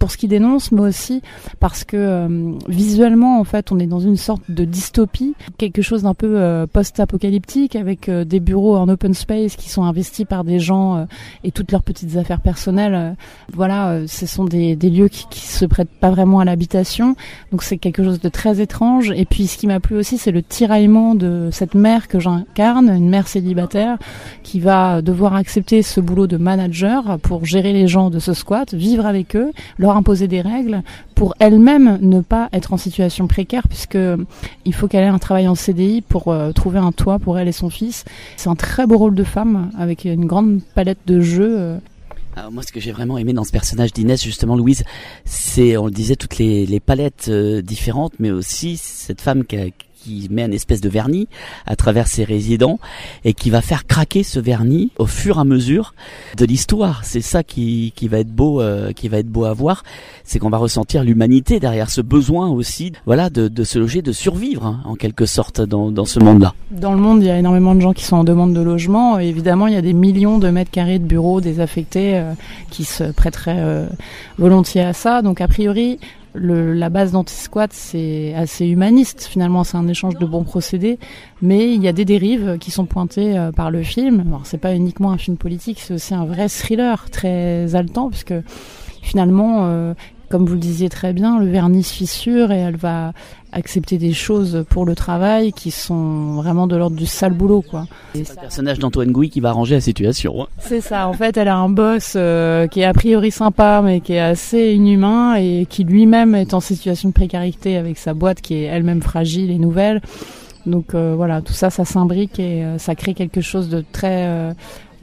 pour ce qu'il dénonce, mais aussi parce que visuellement, en fait, on est dans une sorte de dystopie, quelque chose d'un peu post-apocalyptique, avec des bureaux en open space qui sont investis par des gens et toutes leurs petites affaires personnelles. Ce sont des lieux qui se prêtent pas vraiment à l'habitation, donc c'est quelque chose de très étrange. Et puis ce qui m'a plu aussi, c'est le tiraillement de cette mère que j'incarne, une mère célibataire qui va devoir accepter ce boulot de manager pour gérer les gens de ce squat, vivre avec eux, leur imposer des règles pour elle-même ne pas être en situation précaire, puisque il faut qu'elle ait un travail en CDI pour trouver un toit pour elle et son fils. C'est un très beau rôle de femme avec une grande palette de jeux. Alors moi, ce que j'ai vraiment aimé dans ce personnage d'Inès, justement, Louise, c'est, on le disait, toutes les palettes différentes, mais aussi cette femme qui met un espèce de vernis à travers ses résidents et qui va faire craquer ce vernis au fur et à mesure de l'histoire. C'est ça qui va être beau à voir, c'est qu'on va ressentir l'humanité derrière ce besoin aussi, de se loger, de survivre, hein, en quelque sorte dans ce monde-là. Dans le monde, il y a énormément de gens qui sont en demande de logement. Et évidemment, il y a des millions de mètres carrés de bureaux désaffectés qui se prêteraient volontiers à ça. Donc a priori, la base d'Anti-Squat, c'est assez humaniste. Finalement, c'est un échange de bons procédés, mais il y a des dérives qui sont pointées par le film. Alors, c'est pas uniquement un film politique, c'est aussi un vrai thriller très haletant, puisque finalement, comme vous le disiez très bien, le vernis se fissure et elle va accepter des choses pour le travail qui sont vraiment de l'ordre du sale boulot, quoi. C'est le personnage d'Antoine Gouy qui va arranger la situation, hein. C'est ça, en fait, elle a un boss qui est a priori sympa, mais qui est assez inhumain et qui lui-même est en situation de précarité avec sa boîte qui est elle-même fragile et nouvelle. Donc tout ça s'imbrique et ça crée quelque chose de très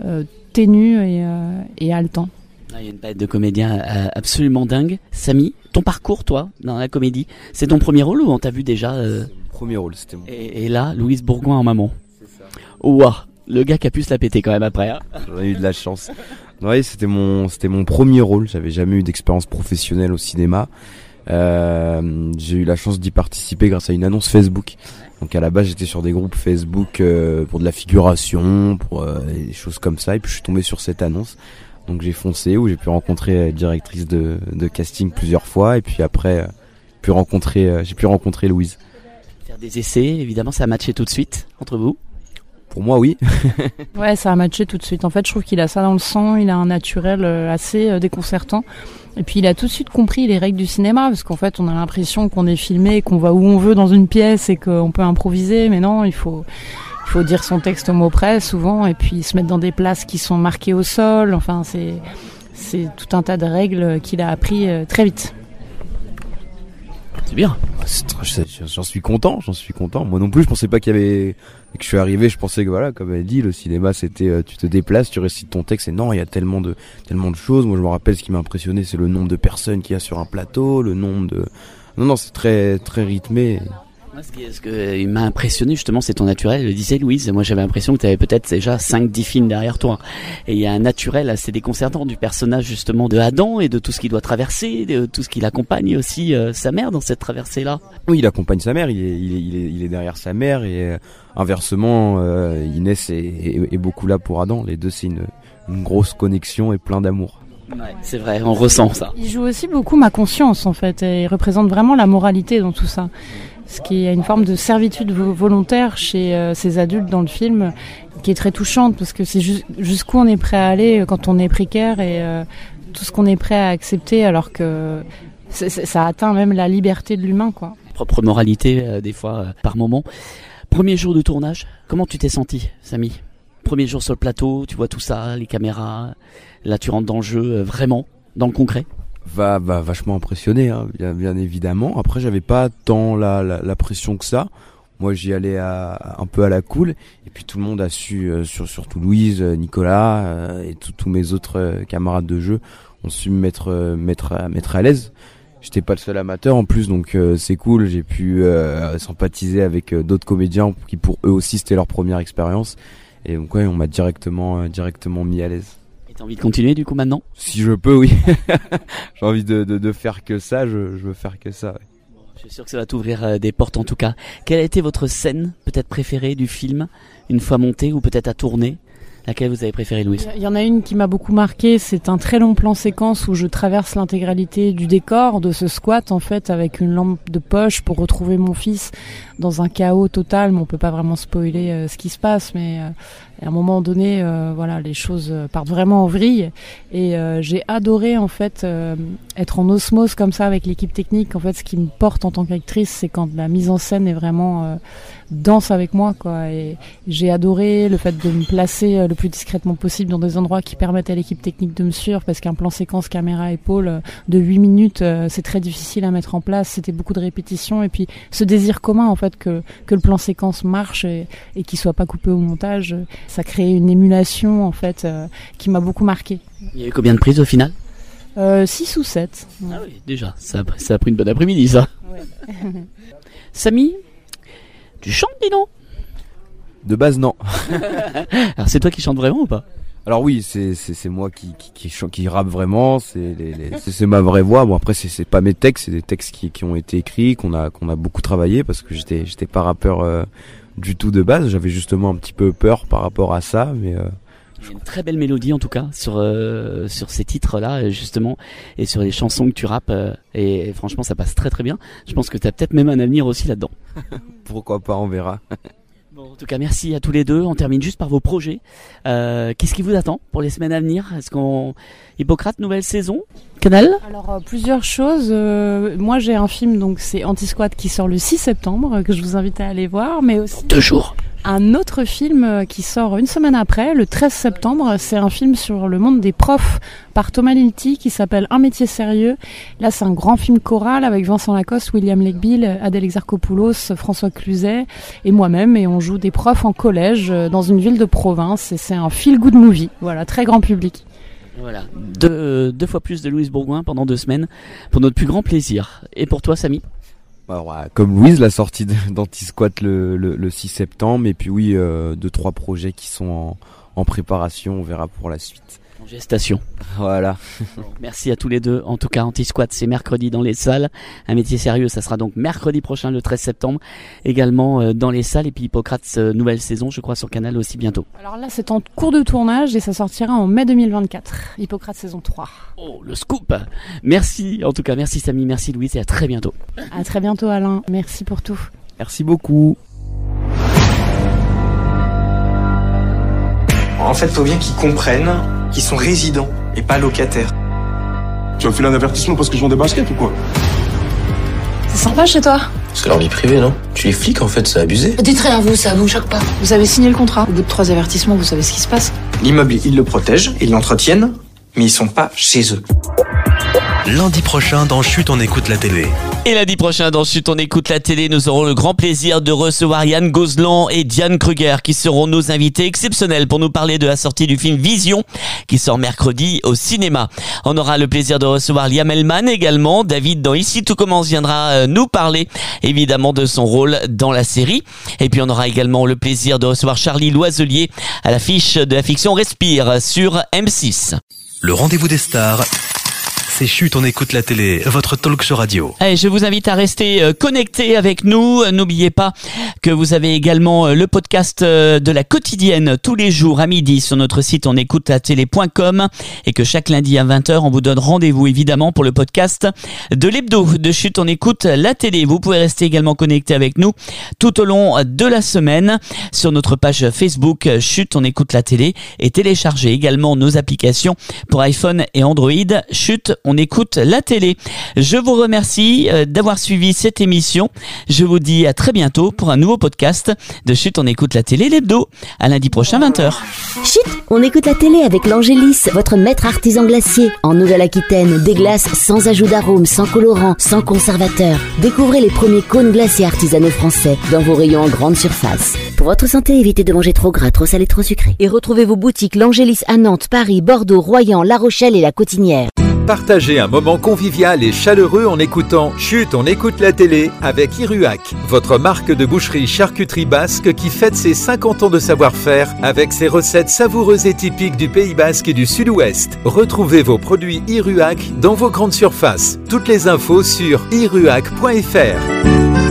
ténu et haletant. Il y a une palette de comédiens absolument dingue. Samy, ton parcours, toi, dans la comédie, c'est ton premier rôle ou on t'a vu déjà Premier rôle, c'était mon. Et là, Louise Bourgoin en maman. C'est ça. Ouah, le gars qui a pu se la péter quand même après. Hein. J'en ai eu de la chance. Oui, c'était mon premier rôle. J'avais jamais eu d'expérience professionnelle au cinéma. J'ai eu la chance d'y participer grâce à une annonce Facebook. Donc à la base, j'étais sur des groupes Facebook pour de la figuration, pour des choses comme ça. Et puis je suis tombé sur cette annonce. Donc j'ai foncé, où j'ai pu rencontrer la directrice de casting plusieurs fois, et puis après j'ai pu rencontrer Louise. Faire des essais, évidemment, ça a matché tout de suite entre vous. Pour moi, oui. Ouais, ça a matché tout de suite. En fait, je trouve qu'il a ça dans le sang, il a un naturel assez déconcertant. Et puis il a tout de suite compris les règles du cinéma, parce qu'en fait on a l'impression qu'on est filmé, qu'on va où on veut dans une pièce et qu'on peut improviser, mais non, il faut dire son texte au mot près souvent, et puis se mettre dans des places qui sont marquées au sol. Enfin, c'est tout un tas de règles qu'il a appris très vite. C'est bien. J'en suis content. Moi non plus, je pensais pas qu'il y avait. Et que je suis arrivé, je pensais que voilà, comme elle dit, le cinéma c'était tu te déplaces, tu récites ton texte, et non, il y a tellement de choses. Moi je me rappelle, ce qui m'a impressionné, c'est le nombre de personnes qu'il y a sur un plateau, le nombre de. Non, c'est très très rythmé. Moi, ce qui m'a impressionné justement, c'est ton naturel, le disait Louise. Moi j'avais l'impression que tu avais peut-être déjà 5-10 films derrière toi. Et il y a un naturel assez déconcertant du personnage justement de Adam et de tout ce qu'il doit traverser, de tout ce qu'il accompagne aussi sa mère dans cette traversée-là. Oui, il accompagne sa mère, il est derrière sa mère, et inversement, Inès est beaucoup là pour Adam. Les deux, c'est une grosse connexion et plein d'amour. Ouais, c'est vrai, on ressent ça. Il joue aussi beaucoup ma conscience en fait, et il représente vraiment la moralité dans tout ça. Ce qui est une forme de servitude volontaire chez ces adultes dans le film, qui est très touchante, parce que c'est jusqu'où on est prêt à aller quand on est précaire, et tout ce qu'on est prêt à accepter, alors que ça atteint même la liberté de l'humain, quoi. Propre moralité des fois par moment. Premier jour de tournage, comment tu t'es senti, Samy ? Premier jour sur le plateau, tu vois tout ça, les caméras, là tu rentres dans le jeu vraiment, dans le concret. Vachement impressionné, hein, bien évidemment. Après, j'avais pas tant la pression que ça. Moi, j'y allais un peu à la cool. Et puis tout le monde a su, surtout Louise, Nicolas et tous mes autres camarades de jeu, ont su me mettre à l'aise. J'étais pas le seul amateur en plus, donc c'est cool. J'ai pu sympathiser avec d'autres comédiens qui, pour eux aussi, c'était leur première expérience. Et donc ouais, on m'a directement mis à l'aise. Et t'as envie de continuer du coup maintenant ? Si je peux, oui. J'ai envie de faire que ça, je veux faire que ça. Ouais. Je suis sûr que ça va t'ouvrir des portes en tout cas. Quelle a été votre scène peut-être préférée du film, une fois montée ou peut-être à tourner ? Laquelle vous avez préférée, Louise? Il y en a une qui m'a beaucoup marqué, c'est un très long plan séquence où je traverse l'intégralité du décor de ce squat, en fait, avec une lampe de poche pour retrouver mon fils dans un chaos total, mais on peut pas vraiment spoiler ce qui se passe, mais à un moment donné, voilà, les choses partent vraiment en vrille, et j'ai adoré, en fait, être en osmose comme ça avec l'équipe technique. En fait, ce qui me porte en tant qu'actrice, c'est quand la mise en scène est vraiment danse avec moi, quoi. Et j'ai adoré le fait de me placer le plus discrètement possible dans des endroits qui permettent à l'équipe technique de me suivre, parce qu'un plan séquence caméra épaule de 8 minutes, c'est très difficile à mettre en place. C'était beaucoup de répétitions, et puis ce désir commun, en fait, que le plan séquence marche et qu'il soit pas coupé au montage, ça crée une émulation, en fait, qui m'a beaucoup marqué. Il y a eu combien de prises au final? 6 ou 7. Ah oui, déjà, ça a pris une bonne après-midi, ça. Ouais. Samy, tu chantes, dis donc? De base, non. Alors, c'est toi qui chantes vraiment ou pas? Alors oui, c'est moi qui rappe vraiment, c'est ma vraie voix. Bon, après c'est pas mes textes, c'est des textes qui ont été écrits, qu'on a beaucoup travaillé, parce que j'étais pas rappeur du tout de base. J'avais justement un petit peu peur par rapport à ça, mais il y a une très belle mélodie en tout cas sur ces titres-là justement, et sur les chansons que tu rappes, et franchement ça passe très très bien. Je pense que tu as peut-être même un avenir aussi là-dedans. Pourquoi pas, on verra. Bon, en tout cas merci à tous les deux. On termine juste par vos projets. Qu'est-ce qui vous attend pour les semaines à venir? Est-ce qu'on Hippocrate, nouvelle saison, Canal? Alors plusieurs choses. Moi j'ai un film, donc c'est Anti-Squat, qui sort le 6 septembre, que je vous invite à aller voir, mais aussi 2 jours. Un autre film qui sort une semaine après, le 13 septembre, c'est un film sur le monde des profs par Thomas Lilti qui s'appelle Un métier sérieux. Là, c'est un grand film choral avec Vincent Lacoste, William Legbill, Adèle Exarchopoulos, François Cluzet et moi-même, et on joue des profs en collège dans une ville de province, et c'est un feel-good movie. Voilà, très grand public. Voilà, deux fois plus de Louise Bourgoin pendant 2 semaines pour notre plus grand plaisir. Et pour toi, Samy? Alors, comme Louise, la sortie d'Anti-Squat le 6 septembre, et puis oui, 2-3 projets qui sont en préparation, on verra pour la suite. En gestation. Voilà. Merci à tous les deux. En tout cas, Anti-Squat, c'est mercredi dans les salles. Un métier sérieux, ça sera donc mercredi prochain, le 13 septembre, également dans les salles. Et puis Hippocrate, nouvelle saison, je crois, sur Canal aussi bientôt. Alors là, c'est en cours de tournage et ça sortira en mai 2024. Hippocrate saison 3. Oh, le scoop! Merci, en tout cas, merci Samy, merci Louise, et à très bientôt. À très bientôt, Alain. Merci pour tout. Merci beaucoup. En fait, faut bien qu'ils comprennent qu'ils sont résidents et pas locataires. Tu as fait un avertissement parce que je vends des baskets ou quoi? C'est sympa chez toi. C'est leur vie privée, non? Tu les flics, en fait, c'est abusé. Dites rien, ça vous choque pas. Vous avez signé le contrat. Au bout de 3 avertissements, vous savez ce qui se passe. L'immeuble, ils le protègent, ils l'entretiennent, mais ils sont pas chez eux. Lundi prochain dans Chut, on écoute la télé. Et lundi prochain dans Chut, on écoute la télé, nous aurons le grand plaisir de recevoir Yann Gozlan et Diane Kruger qui seront nos invités exceptionnels pour nous parler de la sortie du film Vision qui sort mercredi au cinéma. On aura le plaisir de recevoir Liam Elman également. David dans Ici tout commence viendra nous parler évidemment de son rôle dans la série. Et puis on aura également le plaisir de recevoir Charlie Loiselier à l'affiche de la fiction Respire sur M6. Le rendez-vous des stars, c'est Chut, on écoute la télé, votre talk show radio. Allez, je vous invite à rester connectés avec nous. N'oubliez pas que vous avez également le podcast de la quotidienne tous les jours à midi sur notre site onécoutelatélé.com, et que chaque lundi à 20h, on vous donne rendez-vous évidemment pour le podcast de l'hebdo de Chut, on écoute la télé. Vous pouvez rester également connectés avec nous tout au long de la semaine sur notre page Facebook Chut, on écoute la télé, et télécharger également nos applications pour iPhone et Android. Chut, on écoute la télé. Je vous remercie d'avoir suivi cette émission. Je vous dis à très bientôt pour un nouveau podcast de Chut, on écoute la télé, l'hebdo. À lundi prochain, 20h. Chut, on écoute la télé avec l'Angélis, votre maître artisan glacier. En Nouvelle-Aquitaine, des glaces sans ajout d'arôme, sans colorant, sans conservateur. Découvrez les premiers cônes glaciers artisanaux français dans vos rayons en grande surface. Pour votre santé, évitez de manger trop gras, trop salé, trop sucré. Et retrouvez vos boutiques l'Angélis à Nantes, Paris, Bordeaux, Royan, La Rochelle et La Cotinière. Partagez un moment convivial et chaleureux en écoutant Chut, on écoute la télé avec Iruhac, votre marque de boucherie charcuterie basque qui fête ses 50 ans de savoir-faire avec ses recettes savoureuses et typiques du Pays Basque et du Sud-Ouest. Retrouvez vos produits Iruhac dans vos grandes surfaces. Toutes les infos sur iruhac.fr.